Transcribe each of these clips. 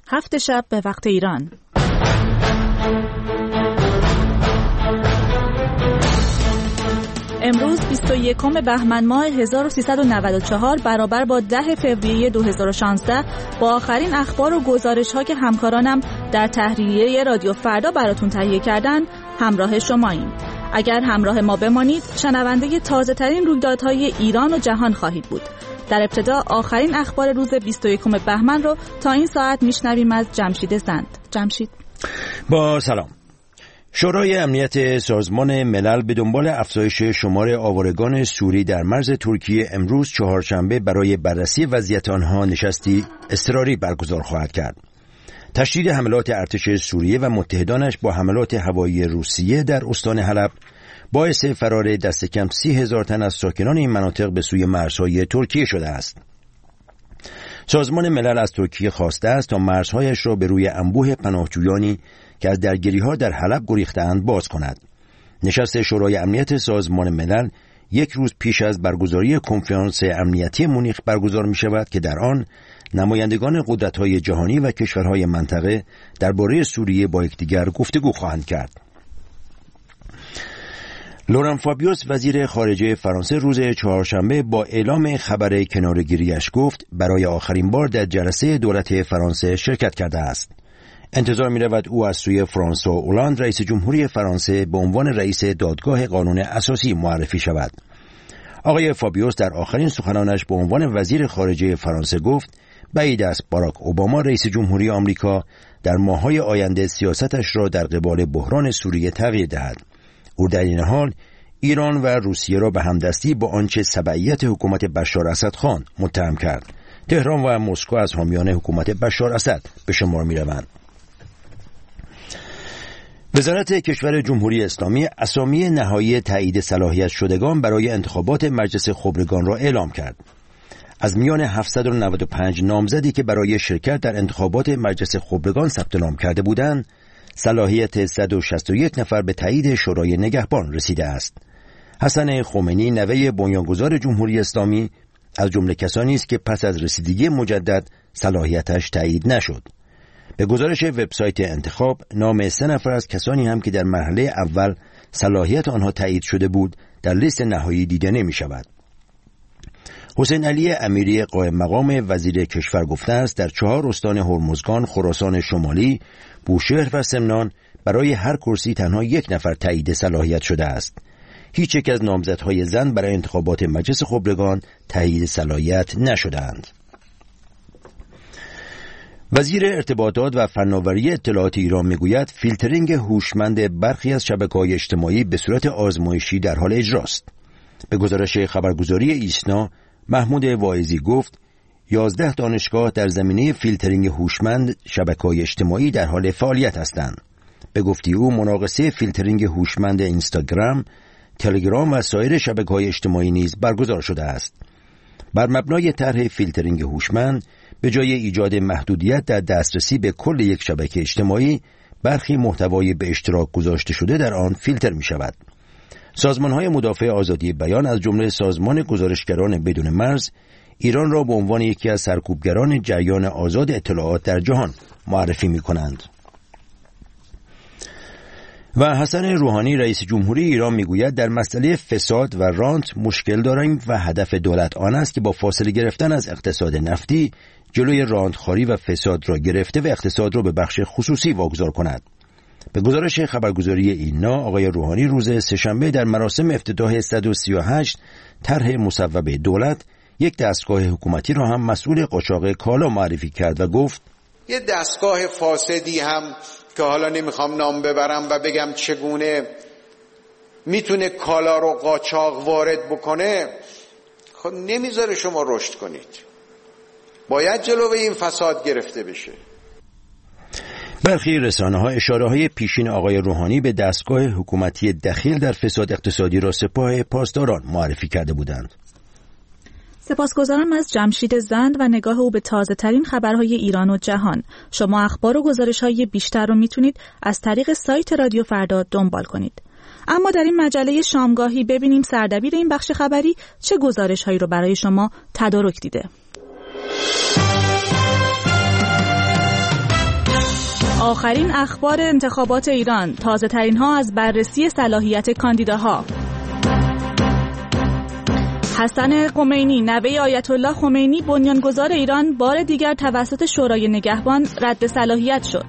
7 شب به وقت ایران. امروز 21 بهمن ماه 1394 برابر با 10 فوریه 2016 با آخرین اخبار و گزارش‌ها که همکارانم در تحریریه رادیو فردا براتون تهیه کردن همراه شماییم. اگر همراه ما بمانید شنونده تازه‌ترین رویدادهای ایران و جهان خواهید بود. در ابتدا آخرین اخبار روز 21 بهمن رو تا این ساعت میشنویم از جمشید زند. جمشید. با سلام. شورای امنیت سازمان ملل به دنبال افزایش شمار آوارگان سوری در مرز ترکیه امروز چهارشنبه برای بررسی وضعیت آنها نشستی اضطراری برگزار خواهد کرد. تشدید حملات ارتش سوریه و متحدانش با حملات هوایی روسیه در استان حلب باعث فرار دست کم 30,000 تن از ساکنان این مناطق به سوی مرزهای ترکیه شده است. سازمان ملل از ترکیه خواسته است تا مرزهایش را به روی انبوه پناهجویانی که از درگیری‌ها در حلب گریخته‌اند باز کند. نشست شورای امنیت سازمان ملل یک روز پیش از برگزاری کنفرانس امنیتی مونیخ برگزار می‌شود که در آن نمایندگان قدرت‌های جهانی و کشورهای منطقه درباره سوریه با یکدیگر گفتگو خواهند کرد. لوران فابیوس وزیر خارجه فرانسه روز چهارشنبه با اعلام خبر کناره‌گیری‌اش گفت برای آخرین بار در جلسه دولت فرانسه شرکت کرده است. انتظار می‌رود او از سوی فرانسوا اولاند رئیس جمهوری فرانسه به عنوان رئیس دادگاه قانون اساسی معرفی شود. آقای فابیوس در آخرین سخنانش به عنوان وزیر خارجه فرانسه گفت بعید است باراک اوباما رئیس جمهوری آمریکا در ماه‌های آینده سیاستش را در قبال بحران سوریه تغییر دهد. او در این حال ایران و روسیه را به همدستی با آنچه تبعیت حکومت بشار اسد خان متهم کرد. تهران و مسکو از حامیان حکومت بشار اسد به شمار می‌روند. وزارت کشور جمهوری اسلامی اسامی نهایی تایید صلاحیت شدگان برای انتخابات مجلس خبرگان را اعلام کرد. از میان 795 نامزدی که برای شرکت در انتخابات مجلس خبرگان ثبت نام کرده بودند، صلاحیت 161 نفر به تایید شورای نگهبان رسیده است. حسن خمینی نوه بنیانگذار جمهوری اسلامی از جمله کسانی است که پس از رسیدگی مجدد صلاحیتش تایید نشد. به گزارش وبسایت انتخاب نام 3 نفر از کسانی هم که در مرحله اول صلاحیت آنها تایید شده بود در لیست نهایی دیده نمی شود. حسین علی امیری قائم مقام وزیر کشور گفته است در 4 استان هرمزگان، خراسان شمالی، بوشهر و سمنان برای هر کرسی تنها 1 نفر تایید صلاحیت شده است. هیچ یک از نامزدهای زن برای انتخابات مجلس خبرگان تایید صلاحیت نشدند. وزیر ارتباطات و فناوری اطلاعات ایران میگوید فیلترینگ هوشمند برخی از شبکه‌های اجتماعی به صورت آزمایشی در حال اجراست. به گزارش خبرگزاری ایسنا محمود واعظی گفت 11 دانشگاه در زمینه فیلترینگ هوشمند شبکه‌های اجتماعی در حال فعالیت هستند. به گفته او مناقصه فیلترینگ هوشمند اینستاگرام، تلگرام و سایر شبکه‌های اجتماعی نیز برگزار شده است. بر مبنای طرح فیلترینگ هوشمند به جای ایجاد محدودیت در دسترسی به کل یک شبکه اجتماعی، برخی محتوای به اشتراک گذاشته شده در آن فیلتر می شود. سازمان‌های مدافع آزادی بیان از جمله سازمان گزارشگران بدون مرز ایران را به عنوان یکی از سرکوبگران جریان آزاد اطلاعات در جهان معرفی می کنند. و حسن روحانی رئیس جمهوری ایران میگوید در مسئله فساد و رانت مشکل داریم و هدف دولت آن است که با فاصله گرفتن از اقتصاد نفتی جلوی رانتخواری و فساد را گرفته و اقتصاد را به بخش خصوصی واگذار کند. به گزارش خبرگزاری اینا آقای روحانی روز سه‌شنبه در مراسم افتتاح 138 طرح مصوبه دولت یک دستگاه حکومتی را هم مسئول قاچاق کالا معرفی کرد و گفت یه دستگاه فاسدی هم که حالا نمیخوام نام ببرم و بگم چگونه میتونه کالا رو قاچاق وارد بکنه، خب نمیذاره شما رشد کنید. باید جلوی این فساد گرفته بشه. برخی رسانه‌ها اشاره‌های پیشین آقای روحانی به دستگاه حکومتی دخیل در فساد اقتصادی را سپاه پاسداران معرفی کرده بودند. سپاسگزارم از جمشید زند و نگاه او به تازه ترین خبرهای ایران و جهان. شما اخبار و گزارش‌های بیشتر رو میتونید از طریق سایت رادیو فردا دنبال کنید. اما در این مجله شامگاهی ببینیم سردبیر این بخش خبری چه گزارش‌هایی رو برای شما تدارک دیده. آخرین اخبار انتخابات ایران، تازه ترین ها از بررسی صلاحیت کاندیداها. حسن خمینی نوه آیت الله خمینی بنیانگذار ایران بار دیگر توسط شورای نگهبان رد صلاحیت شد.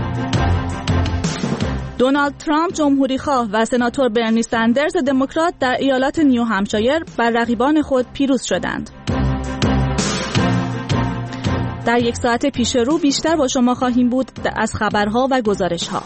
دونالد ترامپ جمهوریخواه و سناتور برنی سندرز دموکرات در ایالات نیو همشایر بر رقیبان خود پیروز شدند. در یک ساعت پیش رو بیشتر با شما خواهیم بود از خبرها و گزارشها.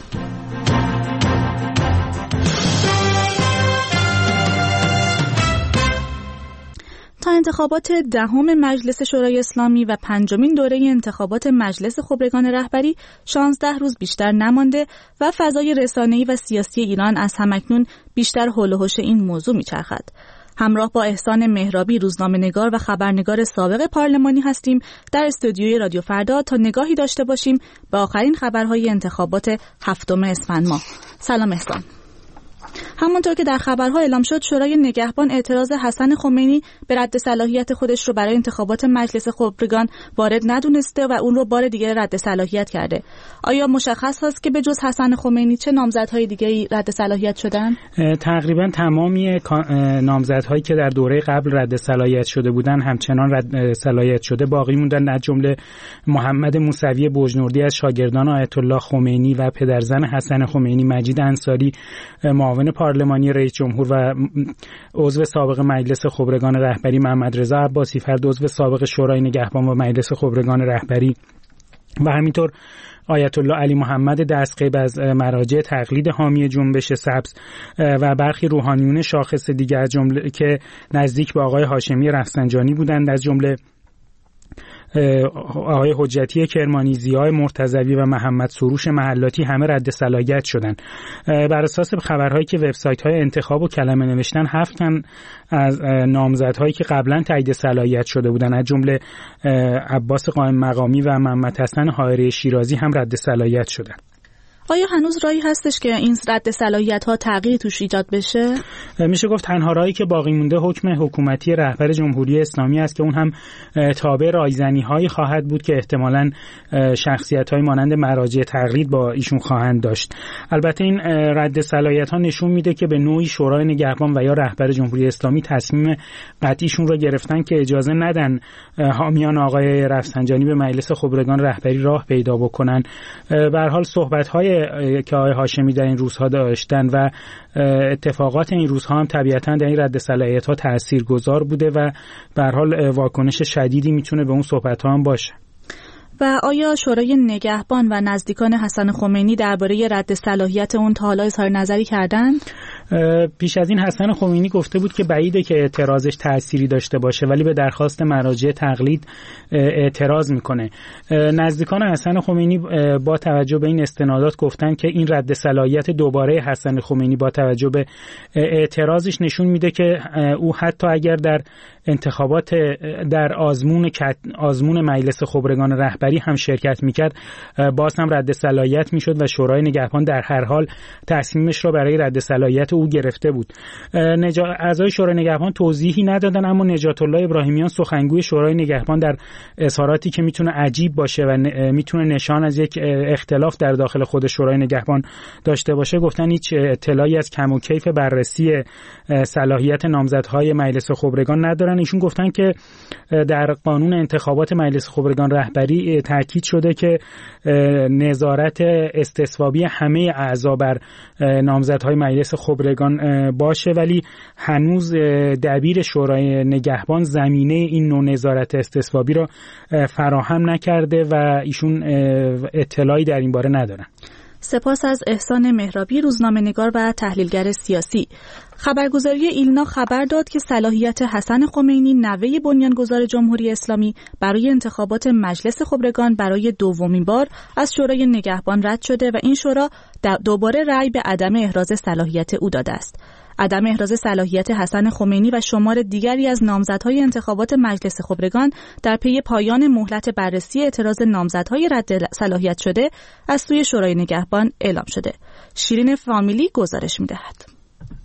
تا انتخابات دهم مجلس شورای اسلامی و پنجمین دوره انتخابات مجلس خبرگان رهبری 16 روز بیشتر نمانده و فضای رسانه‌ای و سیاسی ایران از همکنون بیشتر حول و حوش این موضوع می‌چرخد. همراه با احسان مهرابی، روزنامه‌نگار و خبرنگار سابق پارلمانی هستیم در استودیوی رادیو فردا تا نگاهی داشته باشیم به آخرین خبرهای انتخابات 7 اسفند ماه. سلام احسان. همونطور که در خبرها اعلام شد، شورای نگهبان اعتراض حسن خمینی به رد صلاحیت خودش رو برای انتخابات مجلس خبرگان وارد ندونسته و اون رو بار دیگر رد صلاحیت کرده. آیا مشخص هست که به جز حسن خمینی چه نامزدهای دیگری رد صلاحیت شدن؟ تقریبا تمامی نامزدهایی که در دوره قبل رد صلاحیت شده بودن همچنان رد صلاحیت شده باقی موندن، از جمله محمد موسوی بوجنوردی از شاگردان آیت الله خمینی و پدرزن حسن خمینی مجید انصاری معاون پارلمانی رئیس جمهور و عضو سابق مجلس خبرگان رهبری محمد رضا عباسی فرد عضو سابق شورای نگهبان و مجلس خبرگان رهبری و همینطور آیت الله علی محمد دستغیب از مراجع تقلید حامی جنبش سبز و برخی روحانیون شاخص دیگر از جمله که نزدیک به آقای هاشمی رفسنجانی بودند، از جمله آقای حجتی کرمانی، ضیاء مرتضوی و محمد سروش محلاتی همه رد صلاحیت شدند. بر اساس خبرهایی که وبسایت‌های انتخاب و کلمه نوشتن 7 تن از نامزدهایی که قبلا تایید صلاحیت شده بودند، از جمله عباس قائم مقامی و محمد حسن حائری شیرازی هم رد صلاحیت شدند. آیا هنوز راهی هستش که این رد صلاحیت‌ها تغییری توش ایجاد بشه؟ میشه گفت تنها راهی که باقی مونده حکم حکومتی رهبر جمهوری اسلامی است که اون هم تابع رایزنی‌هایی خواهد بود که احتمالاً شخصیت‌های مانند مراجع تقلید با ایشون خواهند داشت. البته این رد صلاحیت‌ها نشون میده که به نوعی شورای نگهبان و یا رهبر جمهوری اسلامی تصمیم قطعیشون رو گرفتن که اجازه ندن حامیان آقای رفسنجانی به مجلس خبرگان رهبری راه پیدا بکنن. به هر حال صحبت‌های که آقای هاشمی در این روزها داشتن و اتفاقات این روزها هم طبیعتاً در این رد صلاحیت‌ها تاثیرگذار بوده و به هر حال واکنش شدیدی میتونه به اون صحبت‌ها هم باشه. و آیا شورای نگهبان و نزدیکان حسن خمینی درباره رد صلاحیت اون تا حالا اظهار نظری کردند؟ پیش از این حسن خمینی گفته بود که بعیده که اعتراضش تأثیری داشته باشه، ولی به درخواست مراجع تقلید اعتراض میکنه. نزدیکان حسن خمینی با توجه به این استنادات گفتن که این رد صلاحیت دوباره حسن خمینی با توجه به اعتراضش نشون میده که او حتی اگر در انتخابات در آزمون مجلس خبرگان رهبری هم شرکت میکرد باز هم رد صلاحیت میشد و شورای نگهبان در هر حال تصمیمش را برای رد صلاحیت او گرفته بود. اعضای شورای نگهبان توضیحی ندادن، اما نجات الله ابراهیمیان سخنگوی شورای نگهبان در اظهاراتی که میتونه عجیب باشه و میتونه نشان از یک اختلاف در داخل خود شورای نگهبان داشته باشه گفتن هیچ اطلاعی از کم و کیف بررسی صلاحیت نامزدهای مجلس خبرگان ندارن. ایشون گفتن که در قانون انتخابات مجلس خبرگان رهبری تاکید شده که نظارت استصوابی همه اعضا بر نامزدهای مجلس خبرگان باشه، ولی هنوز دبیر شورای نگهبان زمینه این نوع نظارت استصوابی را فراهم نکرده و ایشون اطلاعی در این باره ندارن. سپاس از احسان مهرابی، روزنامه‌نگار و تحلیلگر سیاسی. خبرگزاری ایلنا خبر داد که صلاحیت حسن خمینی نوه بنیانگذار جمهوری اسلامی برای انتخابات مجلس خبرگان برای دومین بار از شورای نگهبان رد شده و این شورا دوباره رأی به عدم احراز صلاحیت او داده است. عدم احراز صلاحیت حسن خمینی و شمار دیگری از نامزدهای انتخابات مجلس خبرگان در پی پایان مهلت بررسی اعتراض نامزدهای رد صلاحیت شده از سوی شورای نگهبان اعلام شده. شیرین فامیلی گزارش می‌دهد.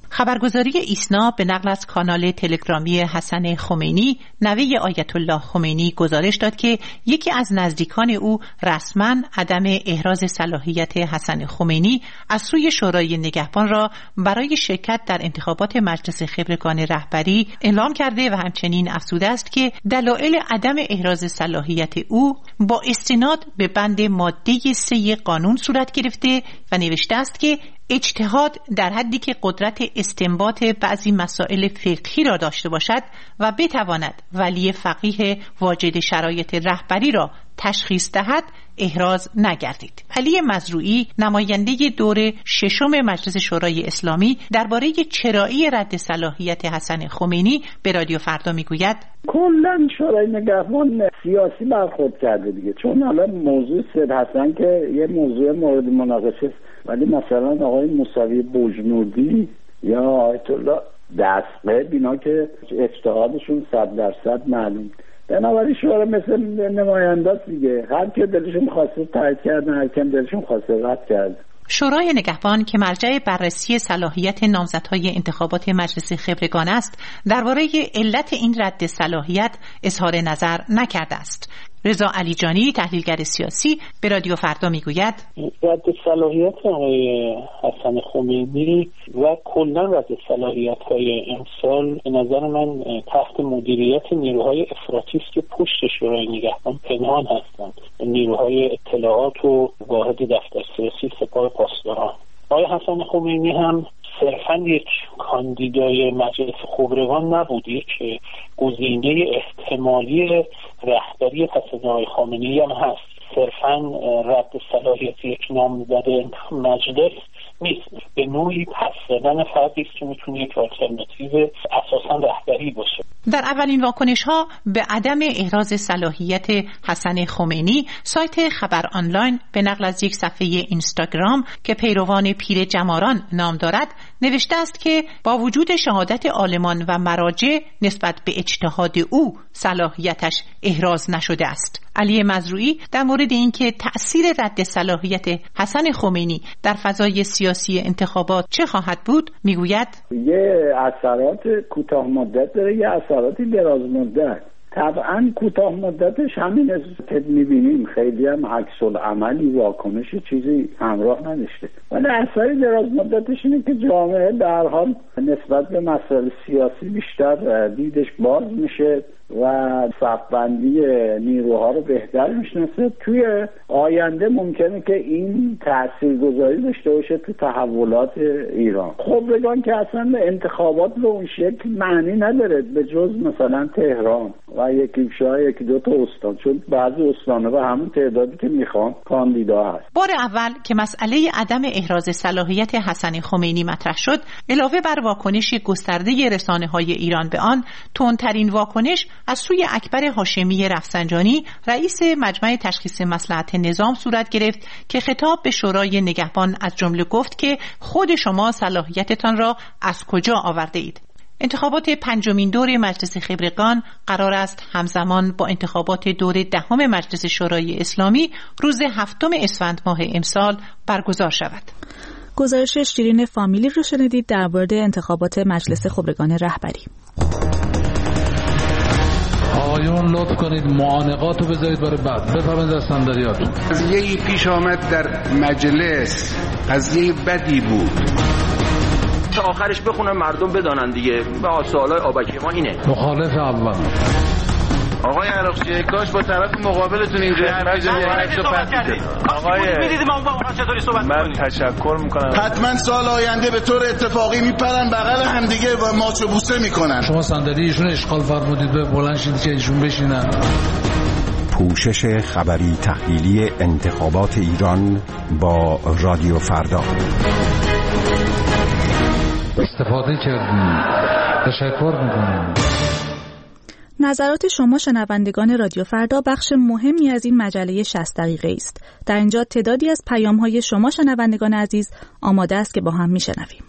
خبرگزاری ایسنا به نقل از کانال تلگرامی حسن خمینی نوه آیت الله خمینی گزارش داد که یکی از نزدیکان او رسما عدم احراز صلاحیت حسن خمینی از سوی شورای نگهبان را برای شرکت در انتخابات مجلس خبرگان رهبری اعلام کرده و همچنین افزوده است که دلایل عدم احراز صلاحیت او با استناد به بند ماده 3 قانون صورت گرفته و نوشته است که اجتهاد در حدی که قدرت استنباط بعضی مسائل فقهی را داشته باشد و بتواند ولی فقیه واجد شرایط رهبری را تشخیص دهد احراز نگردید. علی مزروعی نماینده دور ششم مجلس شورای اسلامی درباره چرایی رد صلاحیت حسن خمینی به رادیو فردا میگوید کلا شورای نگهبان سیاسی برخورد کرده دیگه، چون حالا موضوع سید حسن که یه موضوع مورد مناقشه است، ولی مثلا آقای موسوی بوجنوردی یا آیت الله دستقه اینا که اجتهادشون 100% معلوم. بنابراین شورا مثل نماینداست دیگه، هر که دلشون خواسته تایید کردن، هر که دلشون خواسته رد کرد. شورای نگهبان که مرجع بررسی صلاحیت نامزدهای انتخابات مجلس خبرگان است، درباره علت این رد صلاحیت اظهار نظر نکرده است. رضا علیجانی تحلیلگر سیاسی به رادیو فردا میگوید رد صلاحیت آقای حسن خمینی و کلا رد صلاحیت‌های امسال به نظر من تحت مدیریت نیروهای افراطی است که پشت شورای نگهبان پنهان هستند، نیروهای اطلاعات و واحد دفتر سیاسی سپاه پاسداران. آقای حسن خمینی هم صرفاً یک کاندیدای مجلس خبرگان نبود، یک گزینه احتمالی رهبری پس از آقای خامنه‌ای هم هست. صرفاً رد صلاحیت یک نامزد مجلس نیست، به نوعی پس زدن فردی است که میتونه یک آلترناتیو اساساً رهبری باشه. در اولین واکنش‌ها به عدم احراز صلاحیت حسن خمینی، سایت خبر آنلاین به نقل از یک صفحه اینستاگرام که پیروان پیر جماران نام دارد نوشته است که با وجود شهادت عالمان و مراجع نسبت به اجتهاد او صلاحیتش احراز نشده است. علی مزروعی در مورد اینکه تأثیر رد صلاحیت حسن خمینی در فضای سیاسی انتخابات چه خواهد بود میگوید یه اثرات کوتاه مدت داره، یه اثراتی دراز مدت. طبعا کوتاه مدتش همین که میبینیم خیلی هم عکس العملی واکنش چیزی همراه نداشته، ولی اثری دراز مدتش اینه که جامعه در حال نسبت به مسائل سیاسی بیشتر دیدش باز میشه و صف‌بندی نیروها رو بهتر میشناسه. توی آینده ممکنه که این تاثیرگذاری داشته باشه تو تحولات ایران. خبرگان که اصلا انتخابات به اون شکل معنی نداره به جز مثلا تهران و یکی دو تا استان، چون بعضی استان‌ها به همون تعدادی که میخوان کاندیدا هست. بار اول که مسئله عدم احراز صلاحیت حسن خمینی مطرح شد، علاوه بر واکنش گسترده رسانه‌های ایران به آن، تندترین واکنش از سوی اکبر هاشمی رفسنجانی رئیس مجمع تشخیص مصلحت نظام صورت گرفت که خطاب به شورای نگهبان از جمله گفت که خود شما صلاحیتتان را از کجا آورده اید؟ انتخابات پنجمین دور مجلس خبرگان قرار است همزمان با انتخابات دور دهم مجلس شورای اسلامی روز 7 اسفند ماه امسال برگزار شود. گزارش شیرین فامیلی رو شنیدید در مورد انتخابات مجلس خبرگان رهبری. آقایون لطف کنید معانقات رو بذارید برای بعد. بفرمایید از صندلیاتون. قضیه‌ای پیش آمد در مجلس، قضیه بدی بود. تا آخرش بخونم مردم بدانن دیگه. به سوالای آبکی ما اینه. مخالف اول. آقای عراقچی کاش با طرف مقابلتون اینجا صحبت کردید. آقای من تشکر میکنم. حتما سال آینده به طور اتفاقی میپرن بغل همدیگه و ماچ و بوسه میکنن. شما صندلی ایشون اشغال فرمودید به بلند شید که ایشون بشینن. پوشش خبری تحلیلی انتخابات ایران با رادیو فردا. استفاده کردیم. تشکر میکنم. نظرات شما شنوندگان رادیو فردا بخش مهمی از این مجله 60 دقیقه است. در اینجا تعدادی از پیام‌های شما شنوندگان عزیز آماده است که با هم میشنویم.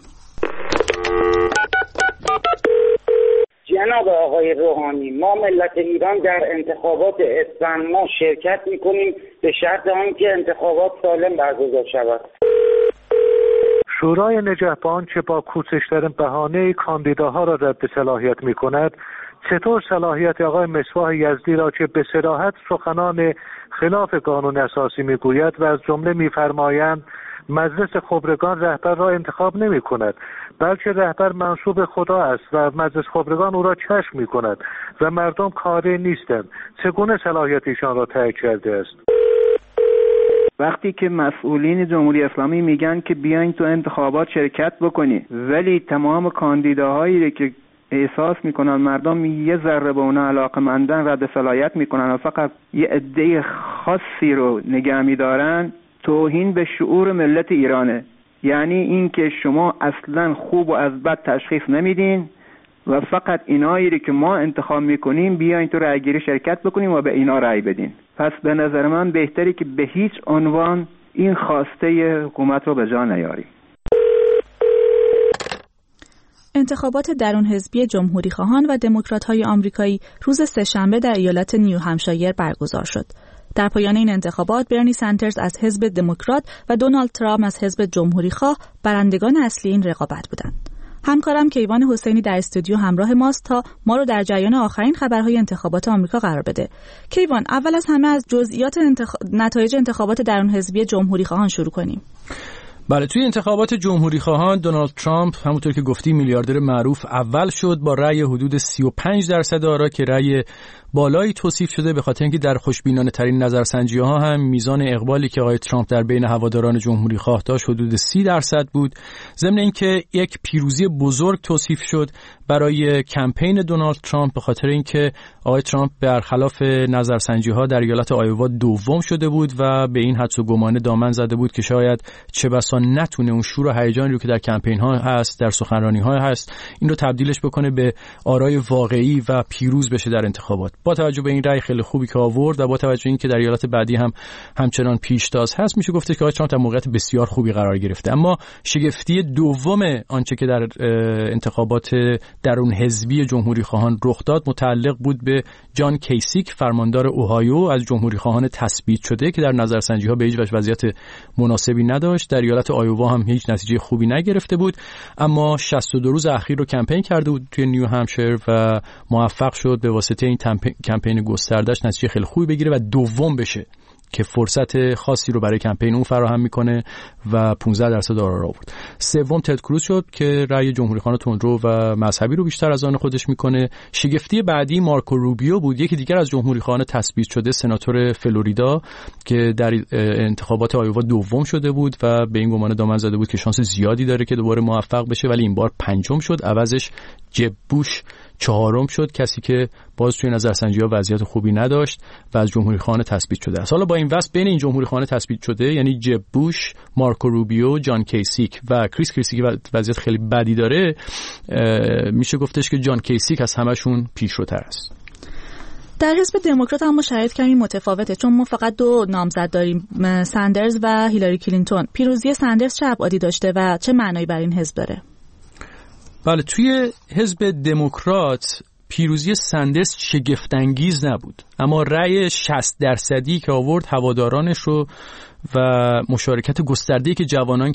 جناب آقای روحانی، ما ملت ایران در انتخابات اسفند ماه شرکت می‌کنیم به شرط آنکه انتخابات سالم برگزار شود. شورای نگهبان که با کوچکترین بهانه کاندیداها را رد صلاحیت می‌کند، چطور صلاحیت آقای مصباح یزدی را که به صراحت سخنان خلاف قانون اساسی میگوید و از جمله می‌فرمایند مجلس خبرگان رهبر را انتخاب نمی‌کند، بلکه رهبر منصوب خدا است و مجلس خبرگان او را کشف می‌کند و مردم کاری نیستند، چگونه صلاحیت ایشان را تایید کرده است؟ وقتی که مسئولین جمهوری اسلامی میگن که بیاین تو انتخابات شرکت بکنی، ولی تمام کاندیداهایی که احساس میکنن مردم یه ذره به اونا علاقه‌مندن رد صلاحیت میکنن و فقط یه عده خاصی رو نگه میدارن، توهین به شعور ملت ایرانه. یعنی این که شما اصلا خوب و از بد تشخیص نمیدین و فقط اینایی که ما انتخاب میکنیم بیاین تو رأیگیری شرکت بکنیم و به اینا رأی بدین. پس به نظر من بهتری که به هیچ عنوان این خواسته حکومت رو به جا نیاریم. انتخابات درون حزبی جمهوری خواهان و دموکرات‌های آمریکایی روز سه‌شنبه در ایالت نیو همشایر برگزار شد. در پایان این انتخابات برنی سندرز از حزب دموکرات و دونالد ترامپ از حزب جمهوری خواه برندگان اصلی این رقابت بودند. همکارم کیوان حسینی در استودیو همراه ماست تا ما رو در جریان آخرین خبرهای انتخابات آمریکا قرار بده. کیوان، اول از همه از جزئیات نتایج انتخابات درون حزبی جمهوری خواهان شروع کنیم. بله، توی انتخابات جمهوری خواهان دونالد ترامپ همونطور که گفتی میلیاردر معروف اول شد با رأی حدود 35% آرا که رأی بالایی توصیف شده، به خاطر اینکه در خوشبینانه ترین نظرسنجی‌ها هم میزان اقبالی که آقای ترامپ در بین هواداران جمهوری خواه داشت حدود 30% بود. ضمن اینکه یک پیروزی بزرگ توصیف شد برای کمپین دونالد ترامپ، به خاطر اینکه آقای ترامپ برخلاف نظرسنجی‌ها در ایالت آیووا دوم شده بود و به این حدس و گمانه دامن زده بود که شاید چه بسا نتونه اون شور و هیجانی رو که در کمپین‌ها هست، در سخنرانی‌ها هست، این رو تبدیلش بکنه به آرای واقعی و پیروز بشه در انتخابات. با توجه به این رأی خیلی خوبی که آورد و با توجه به اینکه در ایالت بعدی هم همچنان پیشتاز هست، میشه گفت که آقای ترامپ در موقعیت بسیار خوبی قرار گرفته. اما شگفتی دوم آنچه که در انتخابات درون حزبی جمهوری خواهان رخ داد متعلق بود به جان کیسیک، فرماندار اوهایو از جمهوری خواهان تثبیت شده که در نظرسنجی‌ها به هیچ وجه وضعیت مناسبی نداشت. در ایالت آیووا هم هیچ نتیجه خوبی نگرفته بود، اما 62 روز اخیر رو کمپین کرده بود توی نیو همشایر و موفق شد به واسطه این کمپین گسترده‌اش نتیجه خیلی خوبی بگیره و دوم بشه که فرصت خاصی رو برای کمپین اون فراهم میکنه و 15% آرا آورد. سوم تد کروز شد که رأی جمهوری خواهان تندرو و مذهبی رو بیشتر از آن خودش میکنه. شگفتی بعدی مارکو روبیو بود، یکی دیگر از جمهوری خواهان تثبیت شده، سناتور فلوریدا که در انتخابات آیووا دوم شده بود و به این گمان دامن زده بود که شانس زیادی داره که دوباره موفق بشه، ولی این بار پنجم شد. عوضش جب بوش چهارم شد، کسی که باز توی نظرسنجی‌ها وضعیت خوبی نداشت و از جمهوری خواهان تثبیت شده است. حالا با این وصف بین این جمهوری خواهان تثبیت شده، یعنی جب بوش، مارکو روبیو، جان کیسیک و کریس کریسی که وضعیت خیلی بدی داره، میشه گفتش که جان کیسیک از همشون پیشروتر است. در حزب دموکرات هم شرایط کمی متفاوته، چون ما فقط دو نامزد داریم، سندرز و هیلاری کلینتون. پیروزی سندرز چه ابعادی داشته و چه معنایی برای این حزب داره؟ بله، توی حزب دموکرات پیروزی سندرز شگفت‌انگیز نبود، اما رأی 60% که آورد هوادارانش رو و مشارکت گسترده‌ای که جوانان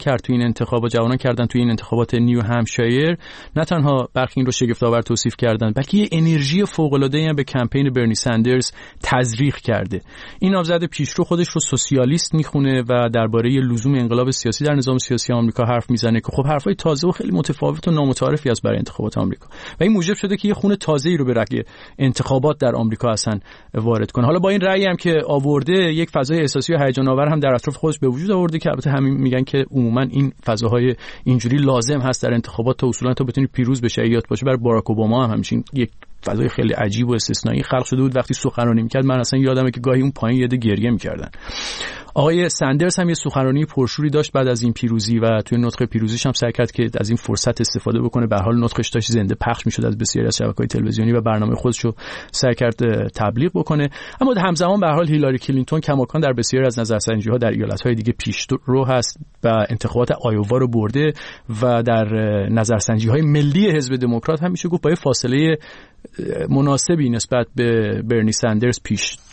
کردن توی این انتخابات نیو همشایر، نه تنها برخی این رو شگفت‌آور توصیف کردن، بلکه یه انرژی فوق‌العاده‌ای هم به کمپین برنی سندرز تزریق کرده. این نامزد پیشرو خودش رو سوسیالیست میخونه و درباره لزوم انقلاب سیاسی در نظام سیاسی آمریکا حرف میزنه که خب حرفای تازه و خیلی متفاوت و نامتعارفی است برای انتخابات آمریکا و این موجب شده که یه خون تازه‌ای رو به رگ انتخابات در آمریکا اصلا وارد کنه. حالا با این رأیی هم که آورده، یک فضای احساسی و هیجان آور هم در اطراف خودش به وجود آورده که البته همین میگن که عموما این فضاهای اینجوری لازم هست در انتخابات تا اصولا تا بتونی پیروز بشه. یاد باشه برای باراک اوباما هم همچین یک فضای خیلی عجیب و استثنایی خلق شده بود. وقتی سخنرانی میکرد من اصلا یادمه که گاهی اون پایین یاد گریه میکردن. آقای سندرز هم یه سخنرانی پرشوری داشت بعد از این پیروزی و توی نطق پیروزیش هم سعی کرد که از این فرصت استفاده بکنه. به هر حال نطقش داشت زنده پخش میشد از بسیاری از شبکه‌های تلویزیونی و برنامه خودش رو سعی کرد تبلیغ بکنه. اما همزمان به هر حال هیلاری کلینتون کماکان در بسیاری از نظرسنجی‌ها در ایالت‌های دیگه پیشرو هست و انتخابات آیووا رو برده و در نظرسنجی‌های ملی حزب دموکرات هم میشه گفت با فاصله مناسبی نسبت به برنی سندرز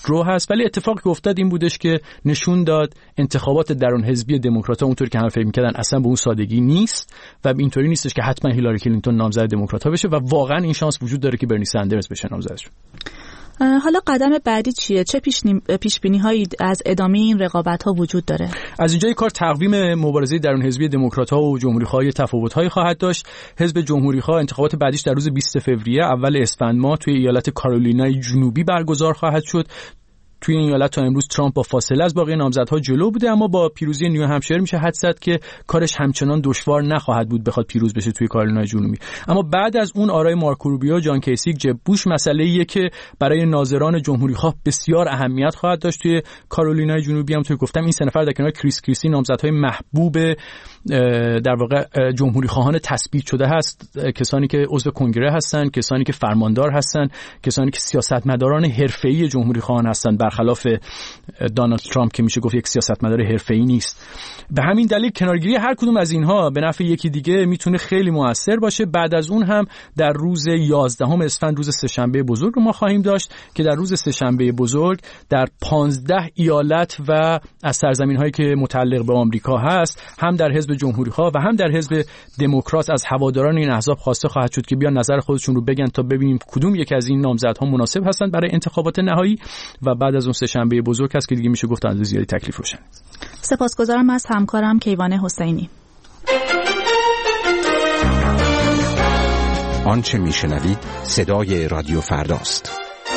رو هست. ولی اتفاقی که افتاد این بودش که نشون داد انتخابات درون حزبی دموکرات‌ها اونطور که هم فکر می‌کردن اصلا به اون سادگی نیست و اینطوری نیستش که حتما هیلاری کلینتون نامزد دموکرات‌ها بشه و واقعا این شانس وجود داره که برنی سندرز بشه نامزدش. حالا قدم بعدی چیه؟ چه پیش‌بینی‌هایی از ادامه این رقابت‌ها وجود داره؟ از اینجای کار تقویم مبارزه درون حزبی دموکرات‌ها و جمهوری‌خواهی تفاوت‌هایی خواهد داشت. حزب جمهوری‌خواه انتخابات بعدیش در روز 20 فوریه اول اسفند ماه توی ایالت کارولینای جنوبی برگزار خواهد شد. توی این ایالت تا امروز ترامپ با فاصله از باقی نامزدها جلو بوده، اما با پیروزی نیو همشایر میشه حدس زد که کارش همچنان دشوار نخواهد بود بخواد پیروز بشه توی کارولینای جنوبی. اما بعد از اون آرای مارکو روبیو، جان کیسیک، جب بوش مسئله‌ایه که برای ناظران جمهوری‌خواه بسیار اهمیت خواهد داشت. توی کارولینای جنوبی هم توی گفتم این سه نفر در کنار کریس کریستی نامزدهای محبوب در واقع جمهوری‌خواهان تثبیت شده هست، کسانی که عضو کنگره هستن، کسانی که فرماندار هستن، کسانی که سیاستمداران حرفه‌ای جمهوری‌خواهان هستن، برخلاف دونالد ترامپ که میشه گفت یک سیاستمدار حرفه‌ای نیست. به همین دلیل کنارگیری هر کدوم از اینها به نفع یکی دیگه میتونه خیلی موثر باشه. بعد از اون هم در روز 11 اسفند، روز سه‌شنبه بزرگ رو ما خواهیم داشت که در روز سه‌شنبه بزرگ در 15 ایالت و از سرزمین‌هایی که متعلق به آمریکا هست، هم در حزب جمهوری‌خواه و هم در حزب دموکرات از هواداران این احزاب خواسته خواهد شد که بیان نظر خودشون رو بگن تا ببینیم کدوم یک از این نامزدها مناسب هستند برای انتخابات نهایی. و بعد از اون سه‌شنبه بزرگ هست که دیگه میشه گفت اندازه زیادی تکلیف روشن. سپاسگزارم از همکارم کیوان حسینی. آنچه میشنوید صدای رادیو فرداست.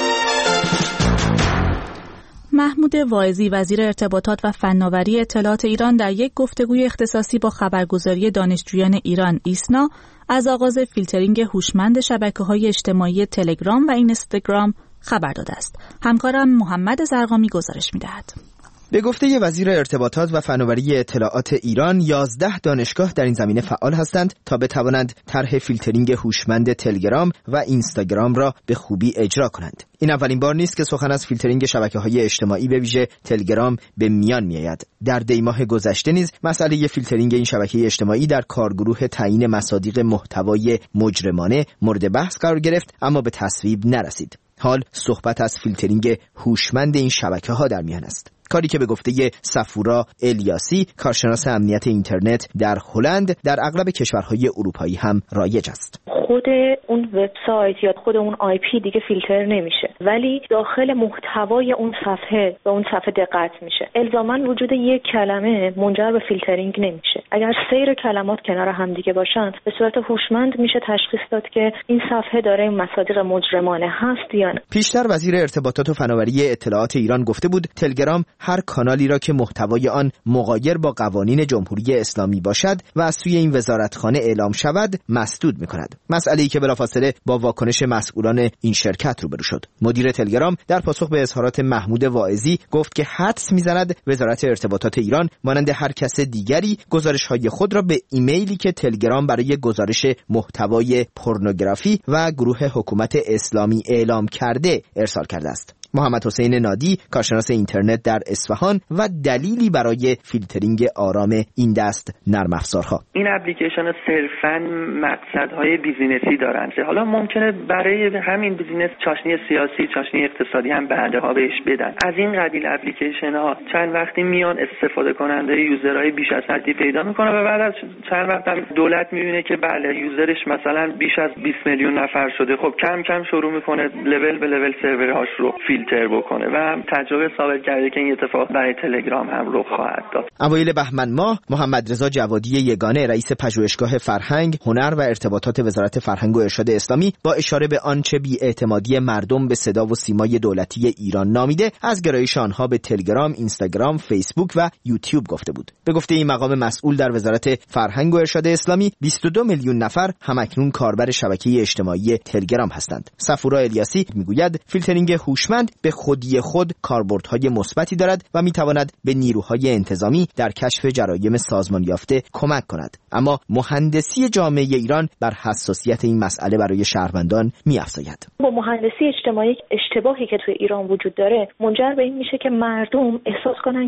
محمود واعظی، وزیر ارتباطات و فناوری اطلاعات ایران، در یک گفتگوی اختصاصی با خبرگزاری دانشجویان ایران ایسنا از آغاز فیلترینگ هوشمند شبکه‌های اجتماعی تلگرام و اینستاگرام خبر داده است. همکارم محمد زرقامی گزارش می‌دهد. به گفته وزیر ارتباطات و فناوری اطلاعات ایران، 11 دانشگاه در این زمینه فعال هستند تا بتوانند طرح فیلترینگ هوشمند تلگرام و اینستاگرام را به خوبی اجرا کنند. این اولین بار نیست که سخن از فیلترینگ شبکه‌های اجتماعی به ویژه تلگرام به میان میآید. در دی‌ماه گذشته نیز مسئله فیلترینگ این شبکه اجتماعی در کارگروه تعیین مصادیق محتوای مجرمانه مورد بحث قرار گرفت، اما به تصویب نرسید. حال صحبت از فیلترینگ هوشمند این شبکه‌ها در میان است. کاری که به گفته صفورا الیاسی، کارشناس امنیت اینترنت در هلند، در اغلب کشورهای اروپایی هم رایج است. خود اون وبسایت یا خود اون آی پی دیگه فیلتر نمیشه، ولی داخل محتوای اون صفحه به اون صفحه دقت میشه. الزاما وجود یک کلمه منجر به فیلترینگ نمیشه. اگر سیر کلمات کنار هم دیگه باشن، به صورت هوشمند میشه تشخیص داد که این صفحه داره مصادیق مجرمانه هست یا نه. پیشتر وزیر ارتباطات و فناوری اطلاعات ایران گفته بود تلگرام هر کانالی را که محتوای آن مغایر با قوانین جمهوری اسلامی باشد و از سوی این وزارتخانه اعلام شود مسدود می‌کند. مسئله‌ای که بلافاصله با واکنش مسئولان این شرکت روبرو شد. مدیر تلگرام در پاسخ به اظهارات محمود واعظی گفت که حدس می‌زند وزارت ارتباطات ایران مانند هر کس دیگری گزارش‌های خود را به ایمیلی که تلگرام برای گزارش محتوای پورنوگرافی و گروه حکومت اسلامی اعلام کرده ارسال کرده است. محمد حسین نادی، کارشناس اینترنت در اصفهان و دلیلی برای فیلترینگ آرام این دست نرم افزارها: این اپلیکیشن صرفاً مقصدهای بیزینسی دارند. حالا ممکنه برای همین بیزینس چاشنی سیاسی، چاشنی اقتصادی هم بعدها بهش بدن. از این قبیل اپلیکیشن ها چند وقتی میان استفاده کننده یوزرهای بیش از حدی پیدا میکنه و بعد از چند وقت هم دولت میبینه که بله یوزرش مثلا بیش از 20 میلیون نفر شده. خب کم کم شروع میکنه لول به لول سرورهاش رو فیلتر بکنه و تجربه ثابت کرده که این اتفاق برای تلگرام هم رخ خواهد داد. اوایل بهمن ماه محمد رضا جوادی یگانه، رئیس پژوهشگاه فرهنگ، هنر و ارتباطات وزارت فرهنگ و ارشاد اسلامی، با اشاره به آنچه بی‌اعتمادی مردم به صدا و سیمای دولتی ایران نامیده، از گرایش آنها به تلگرام، اینستاگرام، فیسبوک و یوتیوب گفته بود. به گفته این مقام مسئول در وزارت فرهنگ و ارشاد اسلامی، 22 میلیون نفر همکنون کاربر شبکه اجتماعی تلگرام هستند. صفورا الیاسی میگوید فیلترینگ هوشمند به خودی خود کاربردهای مثبتی دارد و میتواند به نیروهای انتظامی در کشف جرایم سازمان یافته کمک کند، اما مهندسی جامعه ایران بر حساسیت این مسئله برای شهروندان می‌افزاید. با مهندسی اجتماعی اشتباهی که توی ایران وجود داره منجر به این میشه که مردم احساس کنن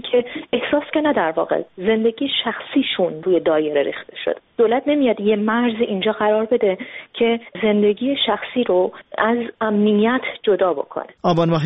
که نه در واقع زندگی شخصیشون روی دایره ریخته شده. دولت نمیاد یه مرز اینجا قرار بده که زندگی شخصی رو از امنیت جدا بکنه. آبان ماه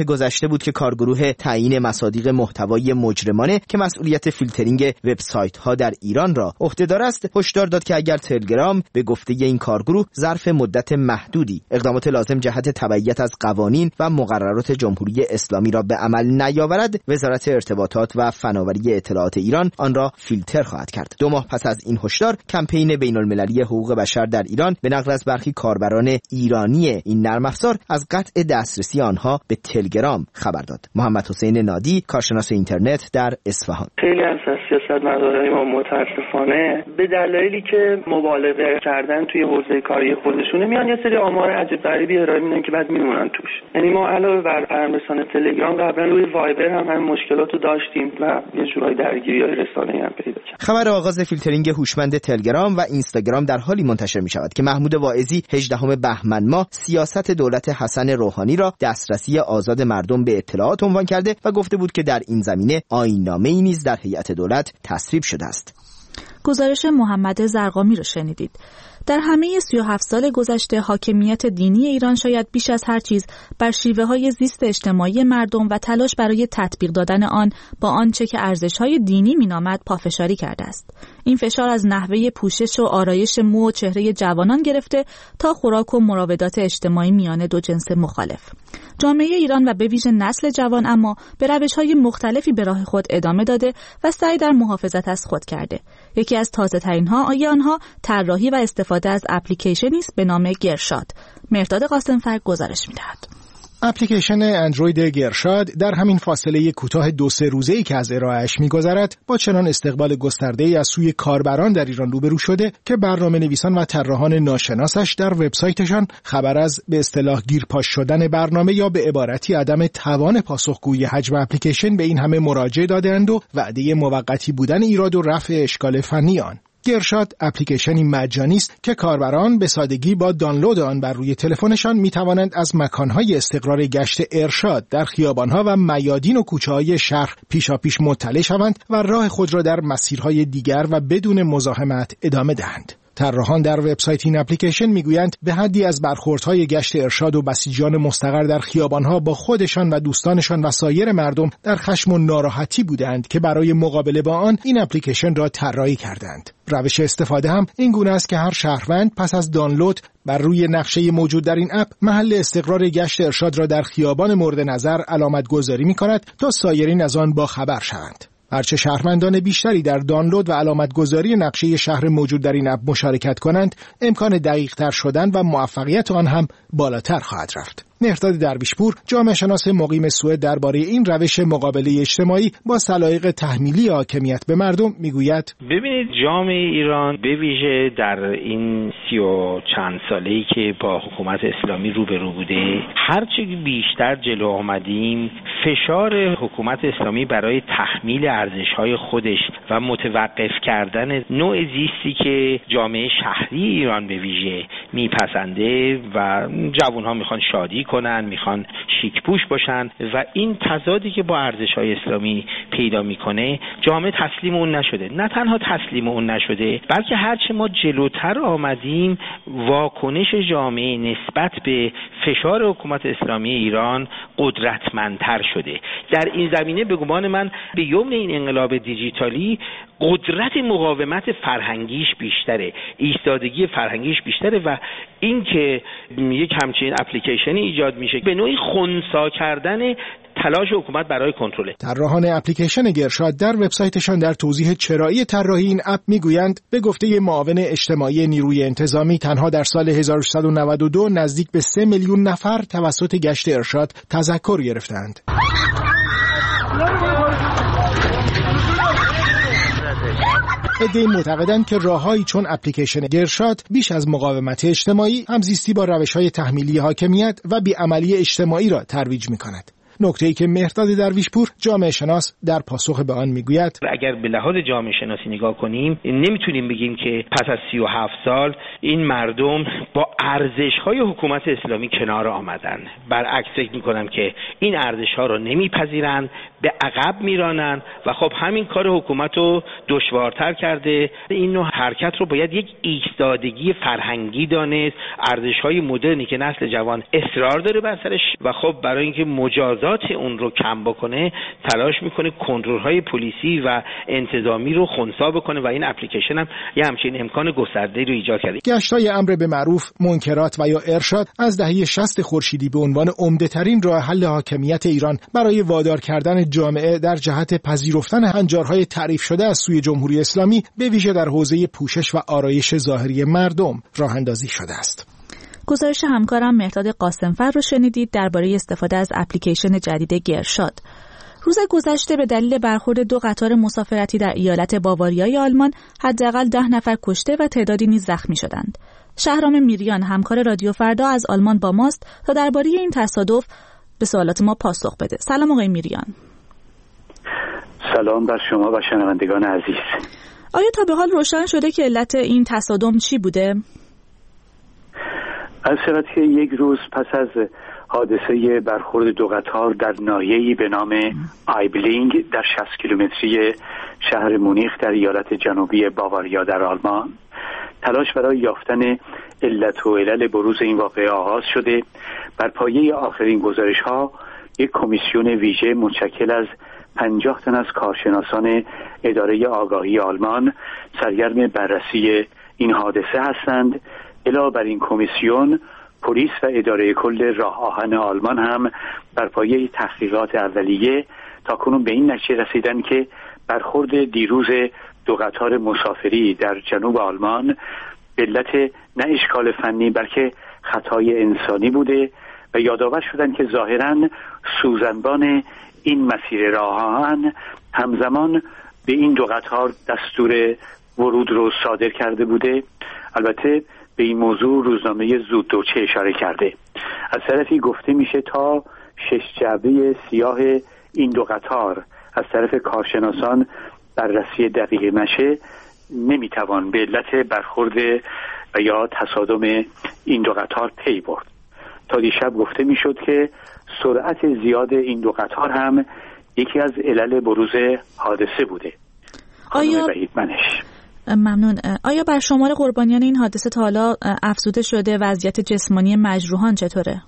گذشته بود که کارگروه تعیین مصادیق محتوای مجرمانه که مسئولیت فیلترینگ وبسایت‌ها در ایران را عهده‌دار است، هشدار داد که اگر تلگرام به گفته این کارگروه ظرف مدت محدودی اقدامات لازم جهت تبعیت از قوانین و مقررات جمهوری اسلامی را به عمل نیاورد، وزارت ارتباطات و فناوری اطلاعات ایران آن را فیلتر خواهد کرد. 2 ماه پس از این هشدار، کمپین بین‌المللی حقوق بشر در ایران به نقل از برخی کاربران ایرانی این نرم افزار از قطع دسترسی آنها به تلگرام خبر داد. محمد حسین نادی، کارشناس اینترنت در اصفهان: خیلی از سیاستمدارای ما متاسفانه به دلایلی که مبالغه کردن توی حوزه کاری خودشونه میان یه سری آمار عجیب غریبی ارائه میدن که بعد میمونن توش. یعنی ما علاوه بر پرمرسان تلگرام قبلا روی وایبر هم مشکلاتو داشتیم و یه جورای درگیری‌های رسانه‌ای هم پیدا کردیم. خبر آغاز فیلترینگ هوشمند تلگرام و اینستاگرام در حالی منتشر می‌شود که محمود واعظی 18 بهمن ماه سیاست دولت حسن روحانی را دسترسی آزاد مردم به اطلاعات عنوان کرده و گفته بود که در این زمینه آیین‌نامه‌ای نیز در هیئت دولت تصویب شده است. گزارش محمد زرقامی رو شنیدید. در همه 37 سال گذشته حاکمیت دینی ایران شاید بیش از هر چیز بر شیوه‌های زیست اجتماعی مردم و تلاش برای تطبیق دادن آن با آنچه که ارزش‌های دینی می‌نامد پافشاری کرده است. این فشار از نحوه پوشش و آرایش مو و چهره جوانان گرفته تا خوراک و مراودات اجتماعی میان دو جنس مخالف. جامعه ایران و به ویژه نسل جوان اما به روش‌های مختلفی به راه خود ادامه داده و سعی در محافظت از خود کرده. یکی از تازه‌ترین‌ها آنها طراحی و استفاده از اپلیکیشنی است به نام گرشاد. مرداد قاسم‌فر گزارش می‌دهد. اپلیکیشن اندروید گرشاد در همین فاصله کوتاه 2-3 روزه‌ای که از ارائه‌اش می‌گذرد با چنان استقبال گسترده‌ای از سوی کاربران در ایران روبرو شده که برنامه‌نویسان و طراحان ناشناسش در وبسایتشان خبر از به اصطلاح گیرپاش شدن برنامه یا به عبارتی عدم توان پاسخگویی حجم اپلیکیشن به این همه مراجعه داده‌اند و وعده موقتی بودن ایراد و رفع اشکال فنی آن. گرشاد اپلیکیشنی مجانی است که کاربران به سادگی با دانلود آن بر روی تلفنشان می‌توانند از مکان‌های استقرار گشت ارشاد در خیابان‌ها و میادین و کوچه‌های شهر پیشاپیش مطلع شوند و راه خود را در مسیرهای دیگر و بدون مزاحمت ادامه دهند. طراحان در وبسایت این اپلیکیشن میگویند به حدی از برخوردهای گشت ارشاد و بسیجان مستقر در خیابانها با خودشان و دوستانشان و سایر مردم در خشم و ناراحتی بودند که برای مقابله با آن این اپلیکیشن را طراحی کردند. روش استفاده هم این گونه است که هر شهروند پس از دانلود بر روی نقشه موجود در این اپ محل استقرار گشت ارشاد را در خیابان مورد نظر علامت گذاری می‌کند تا سایرین از آن با خبر شوند. هرچه شهروندان بیشتری در دانلود و علامتگذاری نقشه شهر موجود در این اپ مشارکت کنند، امکان دقیق‌تر شدن و موفقیت آن هم بالاتر خواهد رفت. مهرداد درویشپور، جامعه شناس مقیم سوئد، درباره این روش مقابله اجتماعی با سلایق تحمیلی حاکمیت به مردم میگوید: ببینید، جامعه ایران به ویژه در این 30 و چند ساله‌ای که با حکومت اسلامی روبرو بوده، هرچی بیشتر جلو آمدیم فشار حکومت اسلامی برای تحمیل ارزش‌های خودش و متوقف کردن نوع زیستی که جامعه شهری ایران به ویژه میپسنده و جوان‌ها میخوان شادی کنن، میخوان شیک پوش باشن و این تضادی که با ارزش‌های اسلامی پیدا میکنه، جامعه تسلیم اون نشده. نه تنها تسلیم اون نشده، بلکه هرچه ما جلوتر آمدیم واکنش جامعه نسبت به فشار حکومت اسلامی ایران قدرتمندتر شده. در این زمینه به گمان من به یمن این انقلاب دیجیتالی قدرت مقاومت فرهنگیش بیشتره، ایستادگی فرهنگیش بیشتره و این که یک همچین اپلیکیشنی ایجاد میشه به نوعی خنثی کردن تلاش حکومت برای کنترل. طراحان اپلیکیشن گرشاد در وبسایتشان در توضیح چرایی طراحی این اپ میگویند به گفته معاون اجتماعی نیروی انتظامی تنها در سال 1392 نزدیک به 3 میلیون نفر توسط گشت ارشاد تذکر گرفتند. عده‌ای معتقدند که راههایی چون اپلیکیشن گرشاد بیش از مقاومت اجتماعی همزیستی با روش‌های تحمیلی حاکمیت و بی‌عملی اجتماعی را ترویج می‌کند. نکته‌ای که مهرداد درویشپور، جامعه شناس، در پاسخ به آن میگوید: اگر به لحاظ جامعه شناسی نگاه کنیم، نمیتونیم بگیم که پس از 37 سال این مردم با ارزش‌های حکومت اسلامی کنار آمدن. برعکس فکر می‌کنم که این ارزش‌ها رو نمیپذیرند، به عقب میرانن و خب همین کار حکومت رو دشوارتر کرده. این نوع حرکت رو باید یک ایستادگی فرهنگی دانست، ارزش‌های مدرنی که نسل جوان اصرار داره بر سرش و خب برای اینکه مجازات تاثیرات اون رو کم بکنه تلاش میکنه کنترل‌های پلیسی و انتظامی رو خنثی بکنه و این اپلیکیشن هم یه همچین امکان گسترده‌ای رو ایجاد کرده. گشت‌های امر به معروف، منکرات و یا ارشاد از دهه 60 خورشیدی به عنوان عمده‌ترین راه حل حاکمیت ایران برای وادار کردن جامعه در جهت پذیرفتن هنجارهای تعریف شده از سوی جمهوری اسلامی به ویژه در حوزه پوشش و آرایش ظاهری مردم راه اندازی شده است. گزارش همکارم مهرداد قاسمفر رو شنیدید درباره استفاده از اپلیکیشن جدید گرشاد. روز گذشته به دلیل برخورد 2 قطار مسافرتی در ایالت باواریای آلمان حداقل 10 نفر کشته و تعدادی نیز زخمی شدند. شهرام میریان همکار رادیو فردا از آلمان با ماست تا درباره این تصادف به سوالات ما پاسخ بده. سلام آقای میریان. سلام بر شما و شنوندگان عزیز. آیا تا به حال روشن شده که علت این تصادم چی بوده؟ از صورتی یک روز پس از حادثه برخورد 2 قطار در ناحیه‌ای به نام آیبلینگ در 60 کیلومتری شهر مونیخ در ایالت جنوبی باواریا در آلمان تلاش برای یافتن علت و علل بروز این واقعه آغاز شده. بر پایه آخرین گزارش‌ها یک کمیسیون ویژه متشکل از 50 تن از کارشناسان اداره آگاهی آلمان سرگرم بررسی این حادثه هستند. علاوه بر این کمیسیون، پلیس و اداره کل راه آهن آلمان هم بر پایه تحقیقات اولیه تاکنون به این نتیجه رسیدند که برخورد دیروز 2 قطار مسافری در جنوب آلمان به علت نه اشکال فنی بلکه خطای انسانی بوده و یادآور شدند که ظاهراً سوزنبان این مسیر راه آهن همزمان به این 2 قطار دستور ورود رو صادر کرده بوده. البته به این موضوع روزنامه زوددوچه اشاره کرده. از طرفی گفته میشه تا 6 جعبه سیاه این 2 قطار از طرف کارشناسان بررسی دقیق نشه نمیتوان به علت برخورد و یا تصادم این 2 قطار پی برد. تا دیشب گفته میشد که سرعت زیاد این 2 قطار هم یکی از علل بروز حادثه بوده. آیا ممنون. آیا بر شمار قربانیان این حادثه تا حالا افزوده شده؟ وضعیت جسمانی مجروحان چطوره؟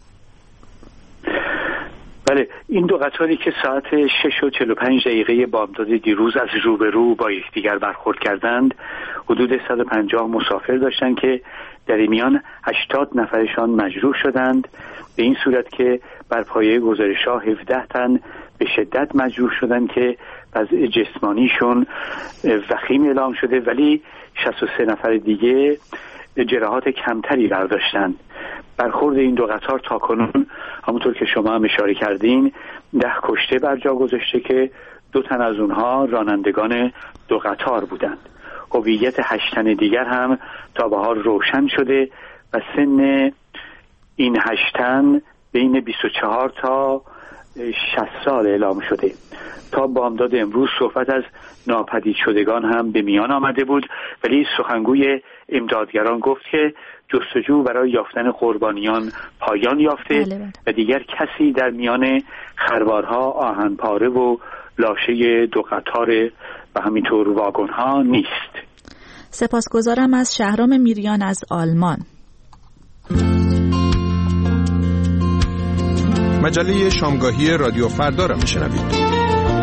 بله، این 2 قطاری که ساعت 6:45 بامداد دیروز از روبرو با یکدیگر برخورد کردند حدود 150 مسافر داشتند که در این میان 80 نفرشان مجروح شدند، به این صورت که بر پایه گزارش‌ها 17 تن به شدت مجروح شدند که وضع جسمانیشون وخیم اعلام شده، ولی 63 نفر دیگه جراحات کمتری برداشتند. برخورد این 2 قطار تاکنون همونطور که شما هم اشاره کردین 10 کشته بر جا گذاشته که 2 تن از اونها رانندگان 2 قطار بودند. هویت 8 تن دیگر هم تا به حال روشن شده و سن این 8 تن بین 24 تا 60 سال اعلام شده. تا بامداد امروز صحبت از ناپدید شدگان هم به میان آمده بود، ولی سخنگوی امدادگران گفت که جستجو برای یافتن قربانیان پایان یافته و دیگر کسی در میان خروارها، آهنپاره و لاشه 2 قطار و همینطور واگن‌ها نیست. سپاسگزارم از شهرام میریان از آلمان. مجله شامگاهی رادیو فردا را میشنوید.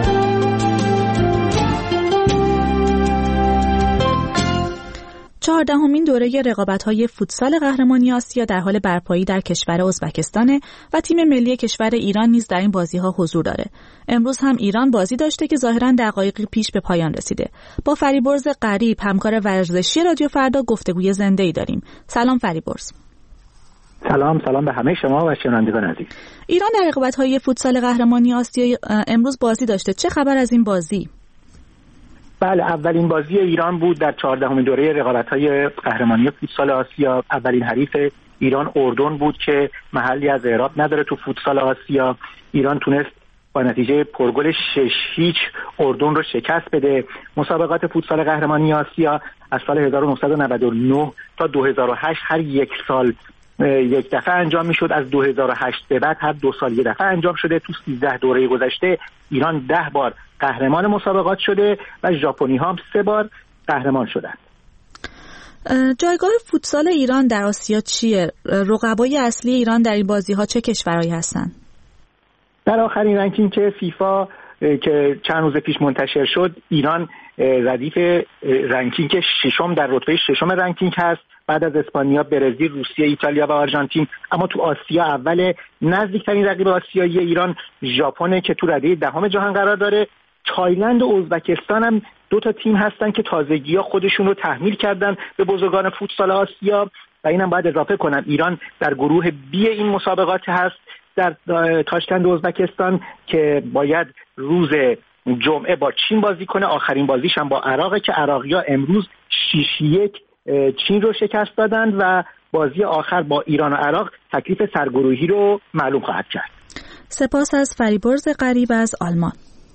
14مین دوره رقابت‌های فوتسال قهرمانی آسیا در حال برپایی در کشور ازبکستان و تیم ملی کشور ایران نیز در این بازی‌ها حضور داره. امروز هم ایران بازی داشته که ظاهراً دقایقی پیش به پایان رسیده. با فریبرز غریب همکار ورزشی رادیو فردا گفتگوی زنده‌ای داریم. سلام فریبرز. سلام به همه شما و شنوندگان عزیز. ایران در رقابت‌های فوتسال قهرمانی آسیا امروز بازی داشته. چه خبر از این بازی؟ بله، اولین بازی ایران بود در 14مین دوره رقابت‌های قهرمانی فوتسال آسیا. اولین حریف ایران اردن بود که محلی از اعراب نداره تو فوتسال آسیا. ایران تونست با نتیجه پرگل 6-0 اردن رو شکست بده. مسابقات فوتسال قهرمانی آسیا از سال 1999 تا 2008 هر یک سال یک دفعه انجام میشد. از 2008 به بعد هر 2 سال یک دفعه انجام شده. تو 13 دوره گذشته ایران 10 بار قهرمان مسابقات شده و ژاپنی ها هم 3 بار قهرمان شدند. جایگاه فوتسال ایران در آسیا چیه؟ رقبای اصلی ایران در این بازی ها چه کشورهایی هستند؟ در آخرین رنکینگ که فیفا که چند روز پیش منتشر شد، ایران ردیف رنکینگ ششم در رتبه ششم رنکینگ هست، بعد از اسپانیا، برزیل، روسیه، ایتالیا و آرژانتین. اما تو آسیا اول، نزدیکترین رقیب آسیایی ایران ژاپن که تو رده دهم جهان قرار داره. تایلند و ازبکستان هم دو تا تیم هستن که تازگی‌ها خودشون رو تحمیل کردن به بزرگان فوتسال آسیا و اینم باید اضافه کنم ایران در گروه بی این مسابقات هست در تاشکند ازبکستان که باید روز جمعه با چین بازی کنه. آخرین بازیش هم با عراقه که عراقی‌ها امروز 6-1 چین رو شکست دادند و بازی آخر با ایران و عراق تکلیف سرگروهی رو معلوم خواهد کرد. سپاس از فریبرز غریب از آلمان.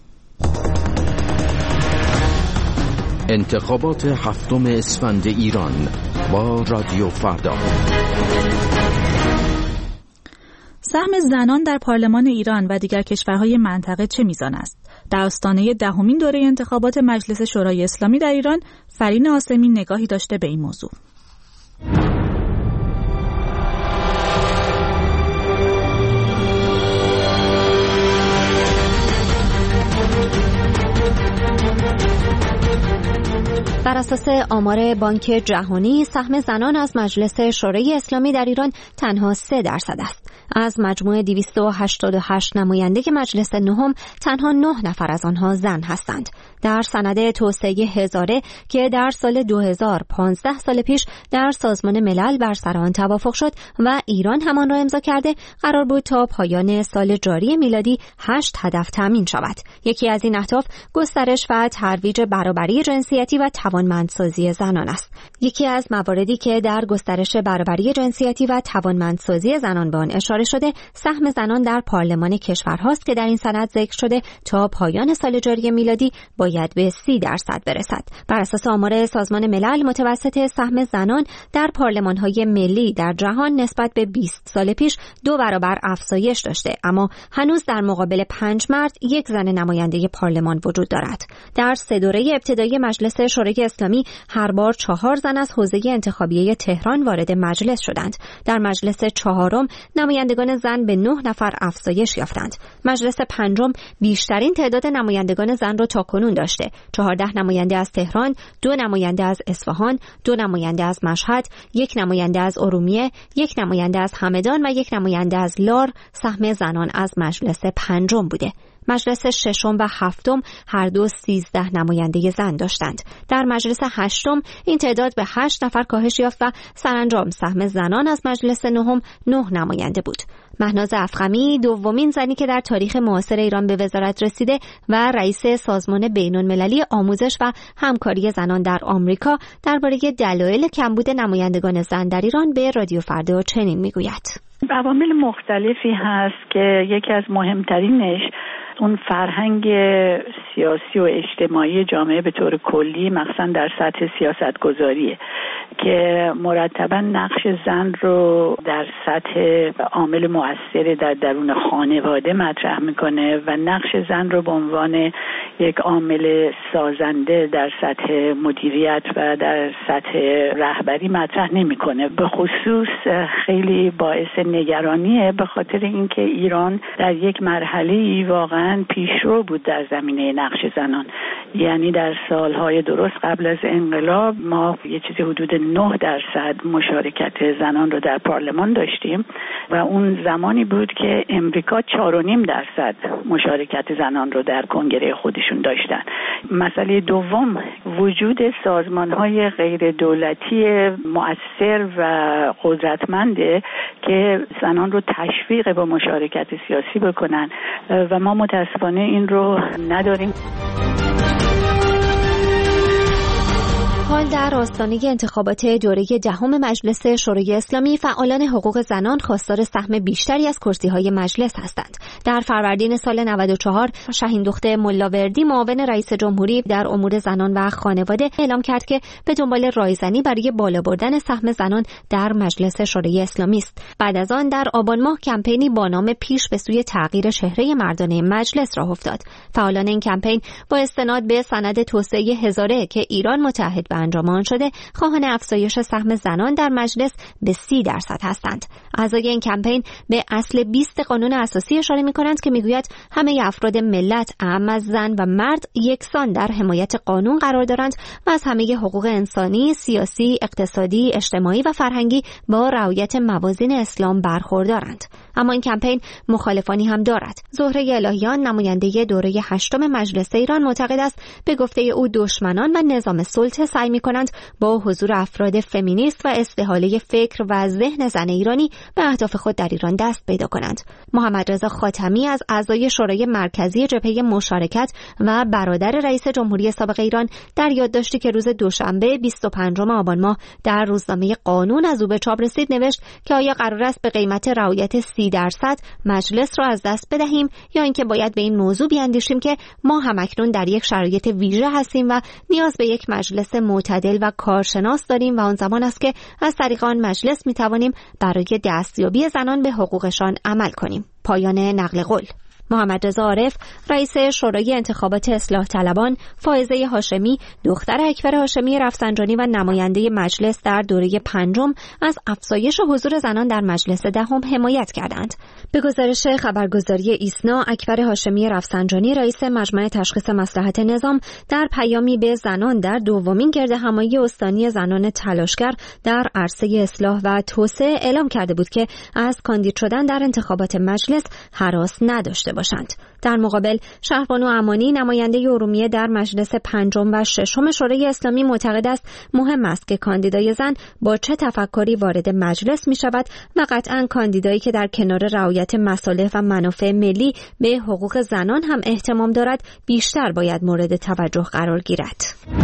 انتخابات 7 اسفند ایران با رادیو فردا. سهم زنان در پارلمان ایران و دیگر کشورهای منطقه چه میزان است؟ در آستانه 10مین دوره انتخابات مجلس شورای اسلامی در ایران، فرین آسمی نگاهی داشته به این موضوع. بر اساس آمار بانک جهانی، سهم زنان از مجلس شورای اسلامی در ایران تنها 3% است. از مجموع 288 نماینده مجلس نهم، تنها 9 نفر از آنها زن هستند. در سند توسعه هزاره که در سال 2015 سال پیش در سازمان ملل بر سر آن توافق شد و ایران همان را امضا کرده، قرار بود تا پایان سال جاری میلادی 8 هدف تامین شود. یکی از این اهداف گسترش و ترویج برابری جنسیتی و توانمندسازی زنان است. یکی از مواردی که در گسترش برابری جنسیتی و توانمندسازی زنان به آن اشاره شده، سهم زنان در پارلمان کشورهاست که در این سند ذکر شده تا پایان سال جاری میلادی باید به 30% برسد. بر اساس آمار سازمان ملل، متوسط سهم زنان در پارلمان‌های ملی در جهان نسبت به 20 سال پیش 2 برابر افزایش داشته، اما هنوز در مقابل 5 مرد 1 زن نماینده پارلمان وجود دارد. در 3 دوره ابتدایی مجلس شورای اسلامی هر بار 4 زن از حوزه انتخابیه تهران وارد مجلس شدند. در مجلس 4م نمایندگان زن به 9 نفر افزایش یافتند. مجلس 5م بیشترین تعداد نمایندگان زن را تاکنون داشته. 14 نماینده از تهران، 2 نماینده از اصفهان، 2 نماینده از مشهد، 1 نماینده از ارومیه، 1 نماینده از همدان و 1 نماینده از لار سهم زنان از مجلس 5م بوده. مجلس 6م و 7م هر دو 13 نماینده زن داشتند. در مجلس 8م این تعداد به 8 نفر کاهش یافت و سرانجام سهم زنان از مجلس 9م 9 نماینده بود. مهناز افخمی، دومین زنی که در تاریخ معاصر ایران به وزارت رسیده و رئیس سازمان بین‌المللی آموزش و همکاری زنان در آمریکا، درباره دلایل کمبود نمایندگان زن در ایران به رادیو فردا چنین میگوید: عوامل مختلفی هست که یکی از مهمترینش اون فرهنگ سیاسی و اجتماعی جامعه به طور کلی، مخصوصا در سطح سیاست گذاریه که مرتبا نقش زن رو در سطح عامل مؤثر در درون خانواده مطرح میکنه و نقش زن رو به عنوان یک عامل سازنده در سطح مدیریت و در سطح رهبری مطرح نمیکنه. به خصوص خیلی باعث نگرانیه به خاطر اینکه ایران در یک مرحله‌ای واقعا پیشرو بود در زمینه نقش زنان. یعنی در سالهای درست قبل از انقلاب ما یه چیزی حدود 9% مشارکت زنان رو در پارلمان داشتیم و اون زمانی بود که امریکا 4.5% مشارکت زنان رو در کنگره خودشون داشتن. مسئله دوم، وجود سازمان‌های غیر دولتی مؤثر و قدرتمنده که زنان رو تشویق به مشارکت سیاسی بکنن و ما متاسفانه این رو نداریم. حال در آستانه انتخابات دوره 10 مجلس شورای اسلامی، فعالان حقوق زنان خواستار سهم بیشتری از کرسی‌های مجلس هستند. در فروردین سال 94 شاهین دختر ملاوردی، معاون رئیس جمهوری در امور زنان و خانواده، اعلام کرد که به دنبال رایزنی برای بالا بردن سهم زنان در مجلس شورای اسلامی است. بعد از آن در آبان ماه کمپینی با نام پیش به سوی تغییر چهره مردانه مجلس راه افتاد. فعالان این کمپین با استناد به سند توسعه هزاره که ایران متحد به انجام امتحان شده خواهان افزایش سهم زنان در مجلس به 30% هستند. اعضای این کمپین به اصل 20 قانون اساسی اشاره می‌کنند که میگوید همه افراد ملت اعم از زن و مرد یکسان در حمایت قانون قرار دارند و از همه حقوق انسانی، سیاسی، اقتصادی، اجتماعی و فرهنگی با رعایت موازین اسلام برخوردارند. اما این کمپین مخالفانی هم دارد. زهره الهیان نماینده دوره 8 مجلس ایران معتقد است به گفته او دشمنان و نظام سلطه سعی می‌کنند با حضور افراد فمینیست و استحاله فکر و ذهن زن ایرانی به اهداف خود در ایران دست پیدا کنند. محمد رضا خاتمی از اعضای شورای مرکزی جبهه مشارکت و برادر رئیس جمهوری سابق ایران در یادداشتی که روز دوشنبه 25 آبان ماه در روزنامه قانون از او به چاپ رسید نوشت که آیا قرار است به قیمت رعایت 30% مجلس را از دست بدهیم یا اینکه باید به این موضوع بیاندیشیم که ما همکنون در یک شرایط ویژه هستیم و نیاز به یک مجلس معتدل و کارشناس داریم و آن زمان است که از طریق آن مجلس می توانیم برای دستیابی زنان به حقوقشان عمل کنیم. پایان نقل قول. محمد رضا عارف رئیس شورای انتخابات اصلاح طلبان، فائزه هاشمی دختر اکبر هاشمی رفسنجانی و نماینده مجلس در دوره 5 از افزایش حضور زنان در مجلس 10 حمایت کردند. به گزارش خبرگزاری ایسنا، اکبر هاشمی رفسنجانی رئیس مجمع تشخیص مصلحت نظام در پیامی به زنان در دومین گردهمایی استانی زنان تلاشگر در عرصه اصلاح و توسعه اعلام کرده بود که از کاندید شدن در انتخابات مجلس هراس نداشته باشند. در مقابل شهربانو امانی نماینده ارومیه در مجلس 5 و 6 شورای اسلامی معتقد است مهم است که کاندیدای زن با چه تفکری وارد مجلس می شود و قطعاً کاندیدایی که در کنار رعایت مصالح و منافع ملی به حقوق زنان هم اهتمام دارد بیشتر باید مورد توجه قرار گیرد.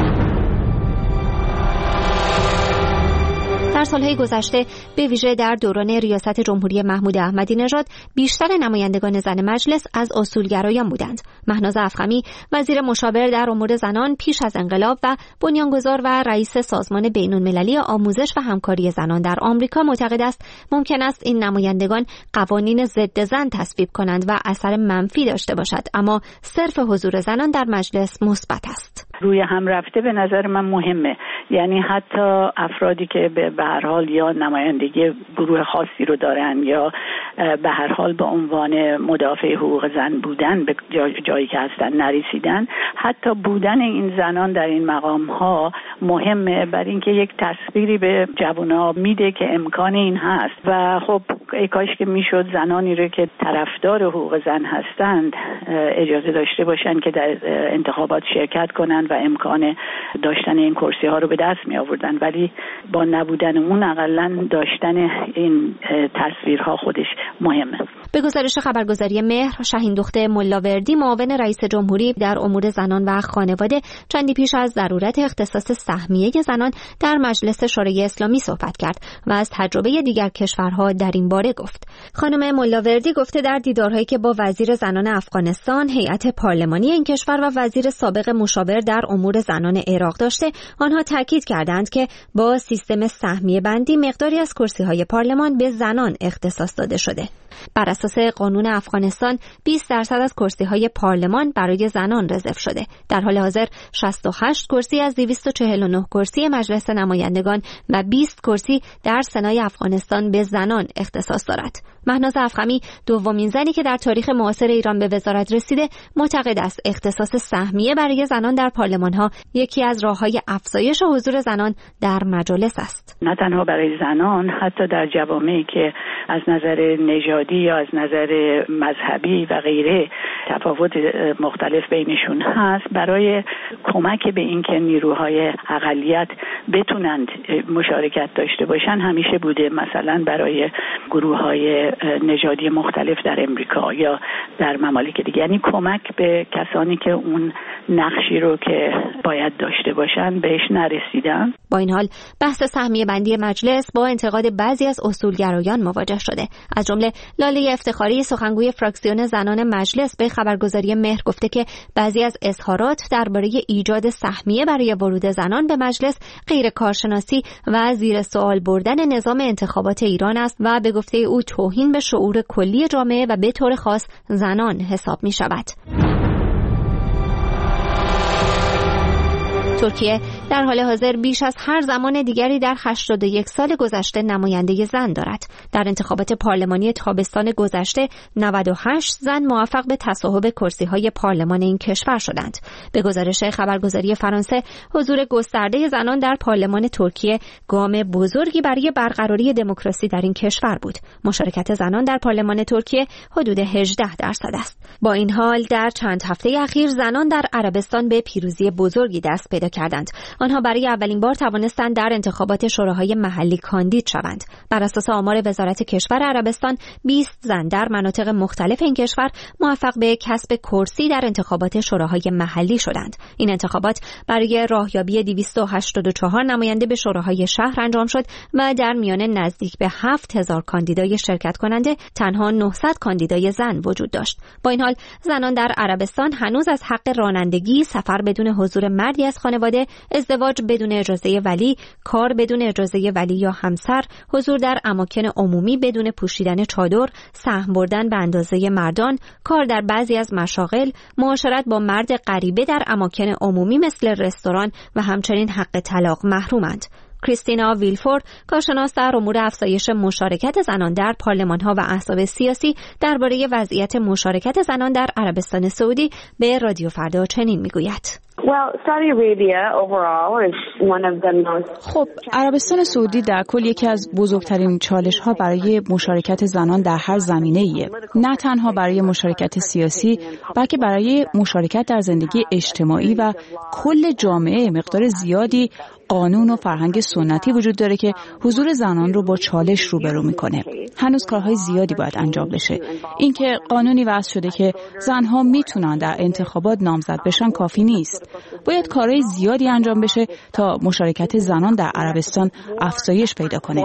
در سالهای گذشته به ویژه در دوران ریاست جمهوری محمود احمدی نژاد بیشتر نمایندگان زن مجلس از اصولگرایان بودند. مهناز افخمی وزیر مشاور در امور زنان پیش از انقلاب و بنیانگذار و رئیس سازمان بین‌المللی آموزش و همکاری زنان در آمریکا معتقد است ممکن است این نمایندگان قوانین ضد زن تصویب کنند و اثر منفی داشته باشد، اما صرف حضور زنان در مجلس مثبت است. روی هم رفته به نظر من مهمه، یعنی حتی افرادی که به هر حال یا نمایندگی گروه خاصی رو دارن یا به هر حال به عنوان مدافع حقوق زن بودن به جایی که هستن نرسیدن، حتی بودن این زنان در این مقام ها مهمه برای اینکه یک تصویری به جوونا میده که امکان این هست و خب ای کاش که میشد زنانی رو که طرفدار حقوق زن هستند اجازه داشته باشن که در انتخابات شرکت کنن و امکان داشتن این کرسی ها رو به دست می آوردن، ولی با نبودن اون اقلن داشتن این تصویرها خودش مهمه. به گزارش خبرگزاری مهر، شاهیندخت ملاوردی معاون رئیس جمهوری در امور زنان و خانواده چندی پیش از ضرورت اختصاص سهمیه زنان در مجلس شورای اسلامی صحبت کرد و از تجربه دیگر کشورها در این باره گفت. خانم ملاوردی گفته در دیدارهایی که با وزیر زنان افغانستان، هیئت پارلمانی این کشور و وزیر سابق مشاور در امور زنان عراق داشته، آنها تاکید کردند که با سیستم سهمیه بندی مقداری از کرسی‌های پارلمان به زنان اختصاص داده شده. بر اساس قانون افغانستان 20% از کرسی‌های پارلمان برای زنان رزرو شده. در حال حاضر 68 کرسی از 249 کرسی مجلس نمایندگان و 20 کرسی در سنای افغانستان به زنان اختصاص دارد. مهناز افخمی دومین زنی که در تاریخ معاصر ایران به وزارت رسیده معتقد است اختصاص سهمیه برای زنان در پارلمان‌ها یکی از راه‌های افزایش حضور زنان در مجالس است. نه تنها برای زنان، حتی در جوامعی که از نظر نژادی یا از نظر مذهبی و غیره تفاوت مختلف بینشون هست، برای کمک به اینکه نیروهای اقلیت بتونند مشارکت داشته باشن همیشه بوده. مثلا برای گروه‌های نژادی مختلف در امریکا یا در ممالک دیگه، یعنی کمک به کسانی که اون نقشی رو که باید داشته باشن بهش نرسیدن. با این حال بحث سهمیه بندی مجلس با انتقاد بعضی از اصولگرایان مواجه شده. از جمله لاله افتخاری سخنگوی فراکسیون زنان مجلس به خبرگزاری مهر گفته که بعضی از اظهارات درباره ایجاد سهمیه برای ورود زنان به مجلس غیر کارشناسی و زیر سوال بردن نظام انتخابات ایران است و به گفته او توهین به شعور کلی جامعه و به طور خاص زنان حساب می شود. ترکیه در حال حاضر بیش از هر زمان دیگری در 81 سال گذشته نماینده زن دارد. در انتخابات پارلمانی تابستان گذشته 98 زن موفق به تصاحب کرسی‌های پارلمان این کشور شدند. به گزارش خبرگزاری فرانسه، حضور گسترده زنان در پارلمان ترکیه گام بزرگی برای برقراری دموکراسی در این کشور بود. مشارکت زنان در پارلمان ترکیه حدود 18% است. با این حال در چند هفته اخیر زنان در عربستان به پیروزی بزرگی دست پیدا کردند. آنها برای اولین بار توانستند در انتخابات شوراهای محلی کاندید شوند. بر اساس آمار وزارت کشور عربستان، 20 زن در مناطق مختلف این کشور موفق به کسب کرسی در انتخابات شوراهای محلی شدند. این انتخابات برای راهیابی 284 نماینده به شوراهای شهر انجام شد و در میان نزدیک به 7000 کاندیدای شرکت کننده تنها 900 کاندیدای زن وجود داشت. با این حال زنان در عربستان هنوز از حق رانندگی، سفر بدون حضور مردی از خانواده، ازدواج بدون اجازه ولی، کار بدون اجازه ولی یا همسر، حضور در اماکن عمومی بدون پوشیدن چادر، سهم بردن به اندازه مردان، کار در بعضی از مشاغل، معاشرت با مرد غریبه در اماکن عمومی مثل رستوران و همچنین حق طلاق محرومند. کریستینا ویلفور، کارشناس در امور افزایش مشارکت زنان در پارلمان‌ها و احزاب سیاسی، درباره وضعیت مشارکت زنان در عربستان سعودی به رادیو فردا چنین میگوید: خب، عربستان سعودی در کل یکی از بزرگترین چالش‌ها برای مشارکت زنان در هر زمینه‌ایه. نه تنها برای مشارکت سیاسی، بلکه برای مشارکت در زندگی اجتماعی و کل جامعه. مقدار زیادی قانون و فرهنگ سنتی وجود داره که حضور زنان رو با چالش روبرو میکنه. هنوز کارهای زیادی باید انجام بشه. اینکه قانونی وضع شده که زنها میتونن در انتخابات نامزد بشن کافی نیست. باید کارهای زیادی انجام بشه تا مشارکت زنان در عربستان افزایش پیدا کنه.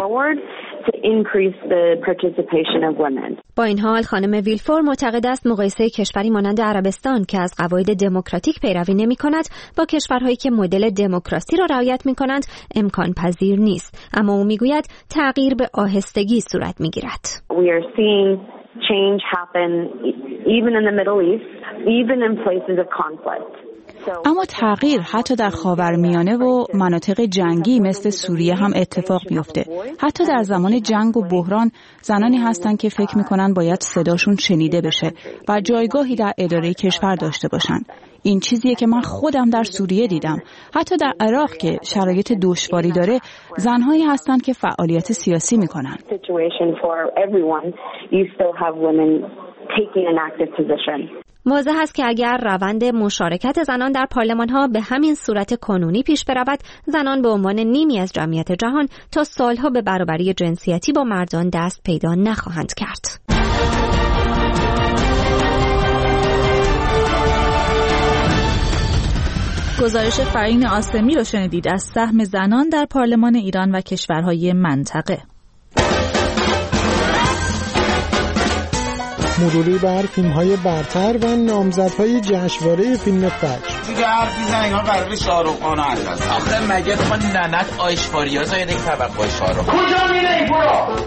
با این حال خانم ویلفور معتقد است مقایسه کشوری مانند عربستان که از قواعد دموکراتیک پیروی نمی‌کند با کشورهایی که مدل دموکراسی را رعایت می‌کنند امکان پذیر نیست. اما او میگوید تغییر به آهستگی صورت می‌گیرد. Change happen even in the Middle East, even in places of conflict. اما تغییر حتی در خاورمیانه و مناطق جنگی مثل سوریه هم اتفاق بیفته. حتی در زمان جنگ و بحران زنانی هستند که فکر میکنن باید صداشون شنیده بشه و جایگاهی در اداره کشور داشته باشن. این چیزیه که من خودم در سوریه دیدم. حتی در عراق که شرایط دشواری داره، زنهایی هستند که فعالیت سیاسی میکنن. واضح است که اگر روند مشارکت زنان در پارلمان‌ها به همین صورت کنونی پیش برود، زنان به عنوان نیمی از جمعیت جهان تا سالها به برابری جنسیتی با مردان دست پیدا نخواهند کرد. گزارش فرین آسمی رو شنیدید از سهم زنان در پارلمان ایران و کشورهای منطقه. مروری بر فیلم‌های برتر و نامزدهای جشنواره فیلم فجر. دیگه حرف میزنن اینا قرار شاهرخ خان هست. آخه مگه تو ننت آیشفاریا زاید یک طبقه شاهرخ. کجا میری برو؟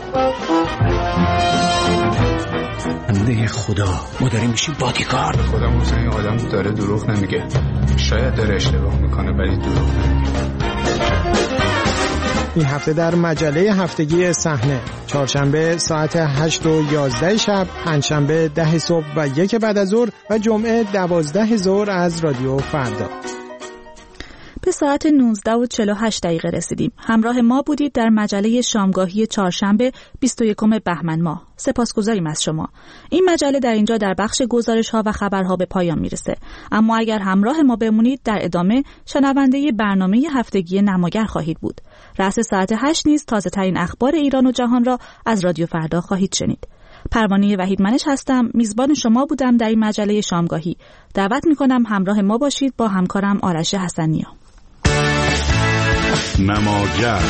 بنده خدا، ما داریم میشیم بادیگارد. خدا موسیقی آدم داره دروغ نمیگه. شاید داره اشتباه میکنه ولی دروغ نمیگه. این هفته در مجله هفتگی صحنه، چهارشنبه ساعت 8 و 11 شب، پنجشنبه 10 صبح و 1 بعد از ظهر و جمعه 12 ظهر از رادیو فردا. به ساعت 19:48 رسیدیم. همراه ما بودید در مجله شامگاهی چهارشنبه 21 بهمن ماه. سپاسگزاریم از شما. این مجله در اینجا در بخش گزارش‌ها و خبرها به پایان میرسه. اما اگر همراه ما بمونید در ادامه شنونده برنامه هفتگی نماگر خواهید بود. رأس ساعت 8 نیز تازه ترین اخبار ایران و جهان را از رادیو فردا خواهید شنید. پروانه وحید منش هستم، میزبان شما بودم در این مجله شامگاهی. دعوت میکنم همراه ما باشید با همکارم آرش حسنیا. نماگر،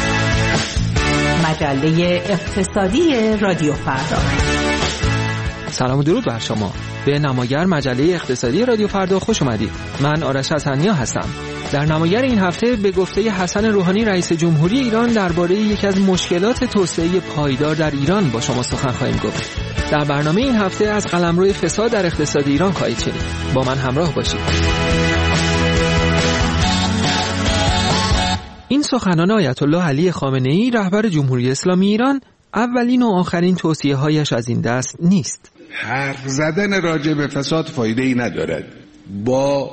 مجله اقتصادی رادیو فردا. سلام و درود بر شما. به نماگر مجله اقتصادی رادیو فردا خوش اومدید. من آرش حسنیا هستم. در نماگر این هفته به گفته حسن روحانی رئیس جمهوری ایران درباره یکی از مشکلات توسعه پایدار در ایران با شما سخن خواهیم گفت. در برنامه این هفته از قلمرو فساد در اقتصاد ایران خواهید شنید. با من همراه باشید. این سخنان آیت الله علی خامنه‌ای رهبر جمهوری اسلامی ایران اولین و آخرین توصیه‌هایش از این دست نیست. حرف زدن راجع به فساد فایده‌ای ندارد. با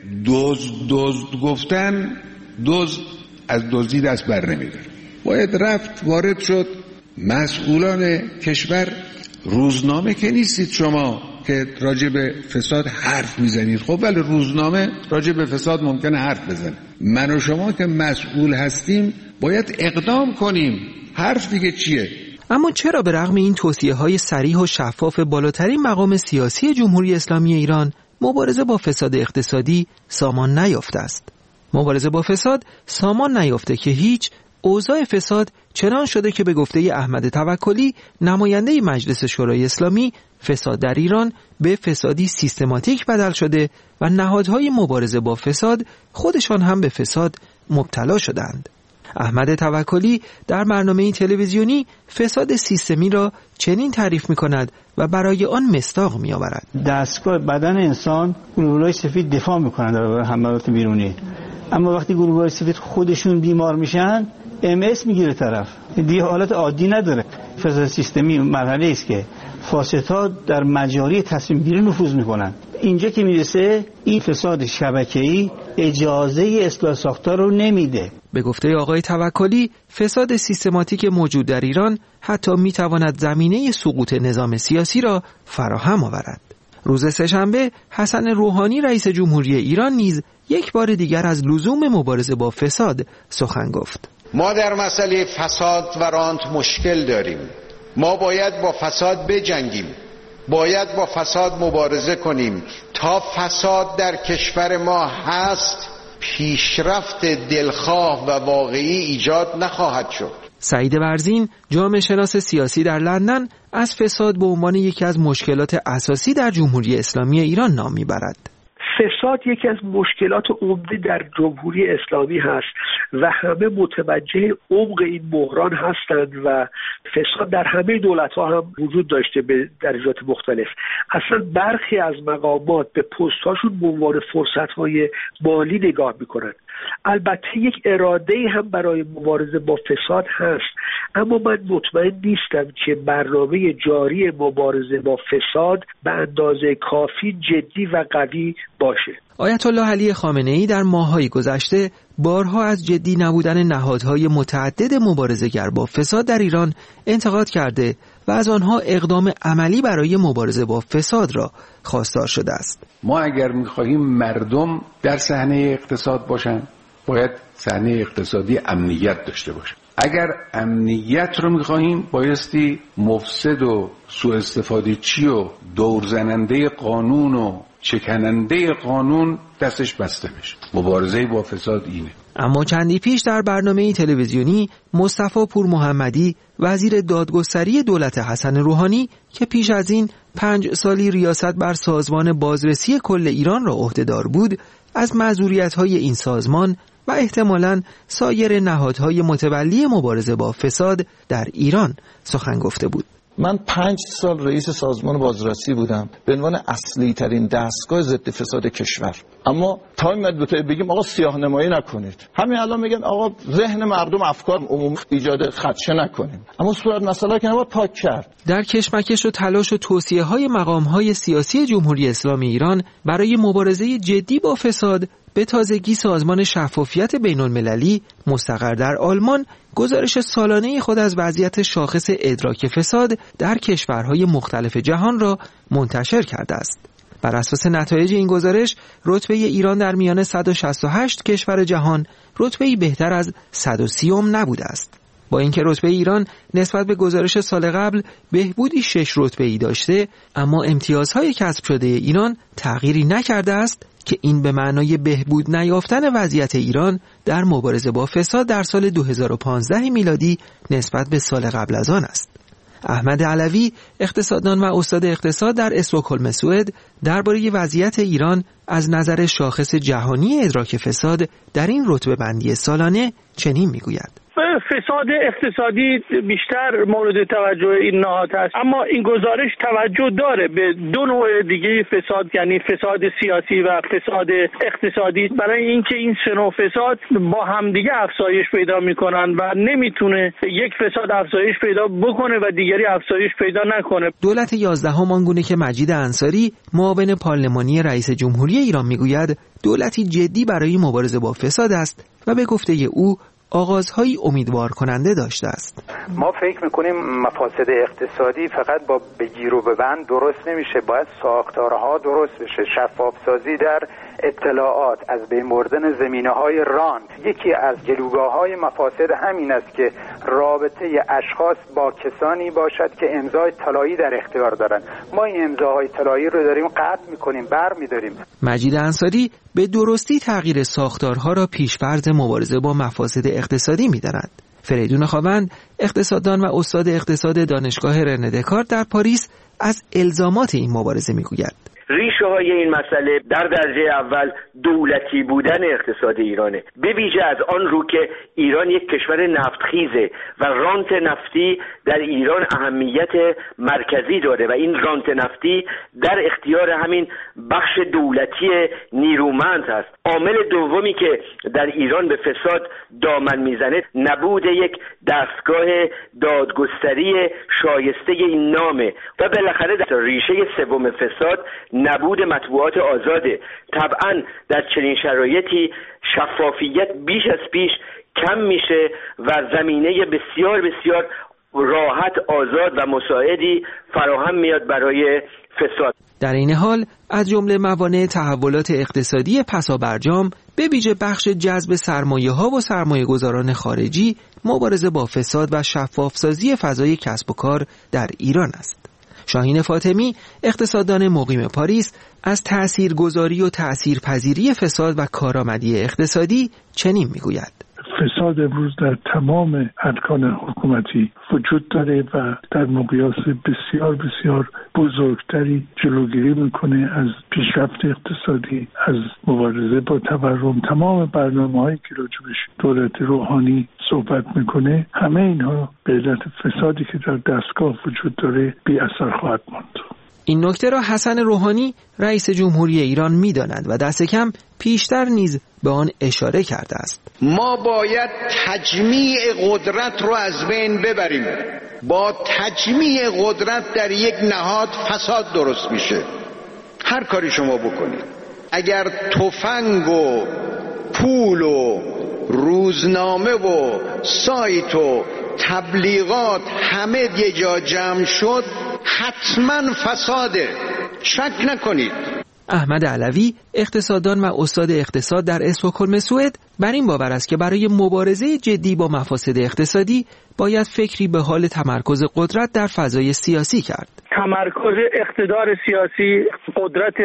دزد گفتن دزد از دزدی دست بر نمی‌داره. باید رفت وارد شد. مسئولان کشور روزنامه که نیستید شما که راجع به فساد حرف میزنید. خب ولی روزنامه راجع به فساد ممکنه حرف بزنه. من و شما که مسئول هستیم باید اقدام کنیم. حرف دیگه چیه؟ اما چرا به رغم این توصیه‌های صریح و شفاف بالاترین مقام سیاسی جمهوری اسلامی ایران مبارزه با فساد اقتصادی سامان نیافته است؟ مبارزه با فساد سامان نیافته که هیچ، اوضاع فساد چنان شده که به گفته احمد توکلی نماینده مجلس شورای اسلامی، فساد در ایران به فسادی سیستماتیک بدل شده و نهادهای مبارزه با فساد خودشان هم به فساد مبتلا شدند. احمد توکلی در برنامه تلویزیونی فساد سیستمی را چنین تعریف می‌کند و برای آن مصداق می‌آورد. دستگاه بدن انسان گلوله‌های سفید دفاع می‌کنند در حملات بیرونی، اما وقتی گلوله‌های سفید خودشون بیمار میشن MS میگیره طرف. دیگه حالت عادی نداره. فساد سیستمی مرحله است که فاسدها در مجاری تصمیم گیری نفوذ میکنن. اینجا که میرسه این فساد شبکه‌ای اجازه اصلاح ساختار رو نمیده. به گفته آقای توکلی فساد سیستماتیک موجود در ایران حتی میتواند زمینه سقوط نظام سیاسی را فراهم آورد. روز سه‌شنبه حسن روحانی رئیس جمهوری ایران نیز یک بار دیگر از لزوم مبارزه با فساد سخن گفت. ما در مسئله فساد و رانت مشکل داریم. ما باید با فساد بجنگیم. باید با فساد مبارزه کنیم. تا فساد در کشور ما هست پیشرفت دلخواه و واقعی ایجاد نخواهد شد. سعید برزین جامعه شناس سیاسی در لندن از فساد به عنوان یکی از مشکلات اساسی در جمهوری اسلامی ایران نام میبرد. فساد یکی از مشکلات عمده در جمهوری اسلامی هست و همه متوجه عمق این بحران هستند و فساد در همه دولت‌ها هم وجود داشته به درجات مختلف. اصلا برخی از مقامات به پست‌هاشون به عنوان فرصت‌های مالی نگاه می‌کنند. البته یک اراده‌ای هم برای مبارزه با فساد هست، اما من مطمئن نیستم که برنامه جاری مبارزه با فساد به اندازه کافی جدی و قوی باشه. آیت الله علی خامنه‌ای در ماه‌های گذشته بارها از جدی نبودن نهادهای متعدد مبارزه‌گر با فساد در ایران انتقاد کرده و از آنها اقدام عملی برای مبارزه با فساد را خواستار شده است. ما اگر می‌خواهیم مردم در صحنه اقتصاد باشن، باید صحنه اقتصادی امنیت داشته باشه. اگر امنیت رو می‌خواهیم بایستی مفسد و سوء استفاده چی و دورزننده قانون و چکننده قانون دستش بسته بشه. مبارزه با فساد اینه. اما چندی پیش در برنامه تلویزیونی مصطفی پور محمدی وزیر دادگستری دولت حسن روحانی که پیش از این 5 سالی ریاست بر سازمان بازرسی کل ایران را عهدهدار بود، از معذوریت‌های این سازمان و احتمالاً سایر نهادهای متولی مبارزه با فساد در ایران سخن گفته بود. من 5 سال رئیس سازمان بازرسی بودم به عنوان اصلی ترین دستگاه ضد فساد کشور، اما تا میاد بگیم آقا سیاه‌نمایی نکنید. همین الان میگن آقا ذهن مردم افکار عمومی ایجاد خدشه نکنیم، اما صورت مسئله که نباید پاک کرد. در کشمکش و تلاش و توصیه‌های مقام‌های سیاسی جمهوری اسلامی ایران برای مبارزه جدی با فساد، به تازگی سازمان شفافیت بین‌المللی مستقر در آلمان گزارش سالانه خود از وضعیت شاخص ادراک فساد در کشورهای مختلف جهان را منتشر کرده است. بر اساس نتایج این گزارش، رتبه ایران در میان 168 کشور جهان رتبه‌ای بهتر از 130 نبوده است. با اینکه رتبه ایران نسبت به گزارش سال قبل بهبودی 6 رتبه‌ای داشته، اما امتیازهای کسب شده ایران تغییری نکرده است که این به معنای بهبود نیافتن وضعیت ایران در مبارزه با فساد در سال 2015 میلادی نسبت به سال قبل از آن است. احمد علوی، اقتصاددان و استاد اقتصاد در استکهلم سوئد، درباره وضعیت ایران از نظر شاخص جهانی ادراک فساد در این رتبه بندی سالانه چنین میگوید: فساد اقتصادی بیشتر مورد توجه این نهاد است، اما این گزارش توجه داره به دو نوع دیگه فساد، یعنی فساد سیاسی و فساد اقتصادی، برای اینکه این سه نوع فساد با همدیگه افزایش پیدا میکنن و نمیتونه یک فساد افزایش پیدا بکنه و دیگری افزایش پیدا نکنه. دولت 11 آنگونه که مجید انصاری معاون پارلمانی رئیس جمهوری ایران میگوید دولتی جدی برای مبارزه با فساد است و به گفته او آغازهای امیدوار کننده داشته است. ما فکر میکنیم مفاسد اقتصادی فقط با بگیر و ببند درست نمیشه، باید ساختارها درست بشه، شفاف سازی در اطلاعات، از بین بردن زمینه‌های رانت. یکی از جلوگاه‌های مفاسد همین است که رابطه اشخاص با کسانی باشد که امضای طلایی در اختیار دارند. ما این امضاهای طلایی رو داریم قطع میکنیم، برمی‌داریم. مجید انصاری به درستی تغییر ساختارها را پیش‌فرض مبارزه با مفاسد اقتصادی می‌داند. فریدون خاوند، اقتصاددان و استاد اقتصاد دانشگاه رنه دکارت در پاریس، از الزامات این مبارزه می‌گوید: ریشه های این مسئله در درجه اول دولتی بودن اقتصاد ایرانه، به ویژه از آن رو که ایران یک کشور نفتخیزه و رانت نفتی در ایران اهمیت مرکزی داره و این رانت نفتی در اختیار همین بخش دولتی نیرومند هست. عامل دومی که در ایران به فساد دامن میزنه نبود یک دستگاه دادگستری شایسته این نامه و بالاخره در ریشه سوم فساد نبود مطبوعات آزاده. طبعا در چنین شرایطی شفافیت بیش از پیش کم میشه و زمینه بسیار بسیار راحت، آزاد و مساعدی فراهم میاد برای فساد. در این حال از جمله موانع تحولات اقتصادی پسابرجام به ویژه بخش جذب سرمایه‌ها و سرمایه‌گذاران خارجی، مبارزه با فساد و شفافسازی فضای کسب و کار در ایران است. شاهین فاطمی، اقتصاددان مقیم پاریس، از تأثیرگذاری و تأثیرپذیری فساد و کارآمدی اقتصادی چنین میگوید: فساد امروز در تمام ارکان حکومتی وجود داره و در مقیاس بسیار بسیار بزرگتری جلوگیری میکنه از پیشرفت اقتصادی، از مبارزه با تورم. تمام برنامه‌هایی که راجبش دولت روحانی صحبت میکنه، همه اینها به علت فسادی که در دستگاه وجود داره بی اثر خواهد ماند. این نکته را حسن روحانی رئیس جمهوری ایران می‌داند و دست کم پیشتر نیز به آن اشاره کرده است. ما باید تجمیع قدرت رو از بین ببریم. با تجمیع قدرت در یک نهاد فساد درست میشه. هر کاری شما بکنید، اگر تفنگ و پول و روزنامه و سایت و تبلیغات همه یه جا جمع شد، حتما فساده، شک نکنید. احمد علوی، اقتصاددان و استاد اقتصاد در استکهلم سوئد، بر این باور است که برای مبارزه جدی با مفاسد اقتصادی باید فکری به حال تمرکز قدرت در فضای سیاسی کرد. تمرکز اقتدار سیاسی، قدرت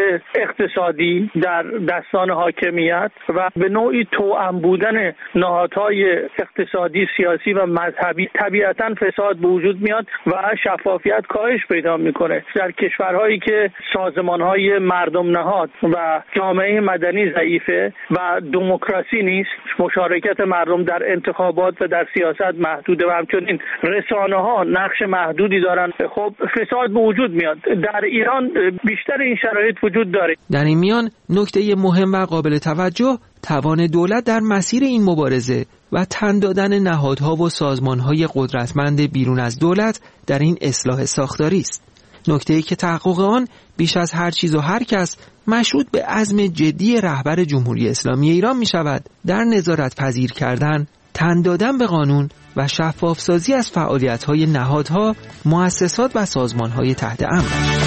اقتصادی در دستان حاکمیت و به نوعی توأم بودن نهادهای اقتصادی، سیاسی و مذهبی، طبیعتاً فساد به وجود میاد و شفافیت کاهش پیدا میکنه. در کشورهایی که سازمانهای مردم نهاد و جامعه مدنی ضعیفه و دموکراسی نیست، مشارکت مردم در انتخابات و در سیاست محدوده و همچنین رسانه‌ها نقش محدودی دارن، خب فساد به وجود میاد. در ایران بیشتر این شرایط وجود داره. در این میان نکته مهم و قابل توجه توان دولت در مسیر این مبارزه و تن دادن نهادها و سازمانهای قدرتمند بیرون از دولت در این اصلاح ساختاری است. نکته‌ای که تحقق آن بیش از هر چیز و هر کس مشروط به عزم جدی رهبر جمهوری اسلامی ایران می شود در نظارت پذیر کردن، تن دادن به قانون و شفاف سازی از فعالیت‌های نهادها، مؤسسات و سازمان‌های تحت امر.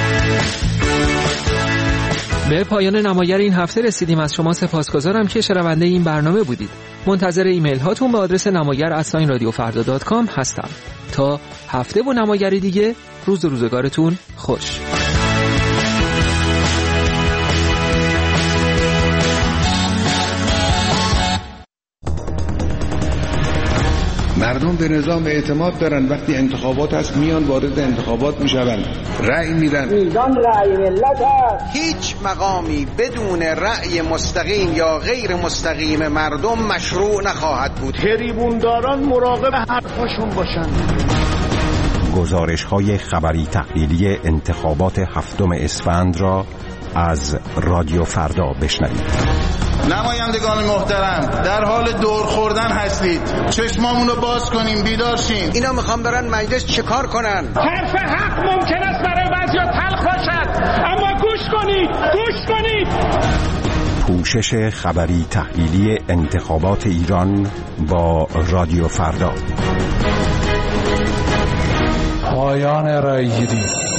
به پایان نماگر این هفته رسیدیم. از شما سپاسگزارم که شنونده این برنامه بودید. منتظر ایمیل هاتون به آدرس namagar@radioffarda.com هستم. تا هفته و نماگری دیگه، روز و روزگارتون خوش. مردم به نظام اعتماد دارن، وقتی انتخابات هست میان وارد انتخابات میشن، رأی میدن. میدان رأی ملت است. هیچ مقامی بدون رأی مستقیم یا غیر مستقیم مردم مشروع نخواهد بود. تریبونداران مراقب حرفاشون باشن. گزارش‌های خبری تحلیلی انتخابات 7 اسفند را از رادیو فردا بشنوید. نمایندگان محترم، در حال دور خوردن هستید. چشمامون رو باز کنیم، بیدار شیم. اینا میخوام برن مجلس چیکار کنن؟ حرف حق ممکن است برای بعضیا تلخ باشد، اما گوش کنید. پوشش خبری تحلیلی انتخابات ایران با رادیو فردا. پایان رأی‌گیری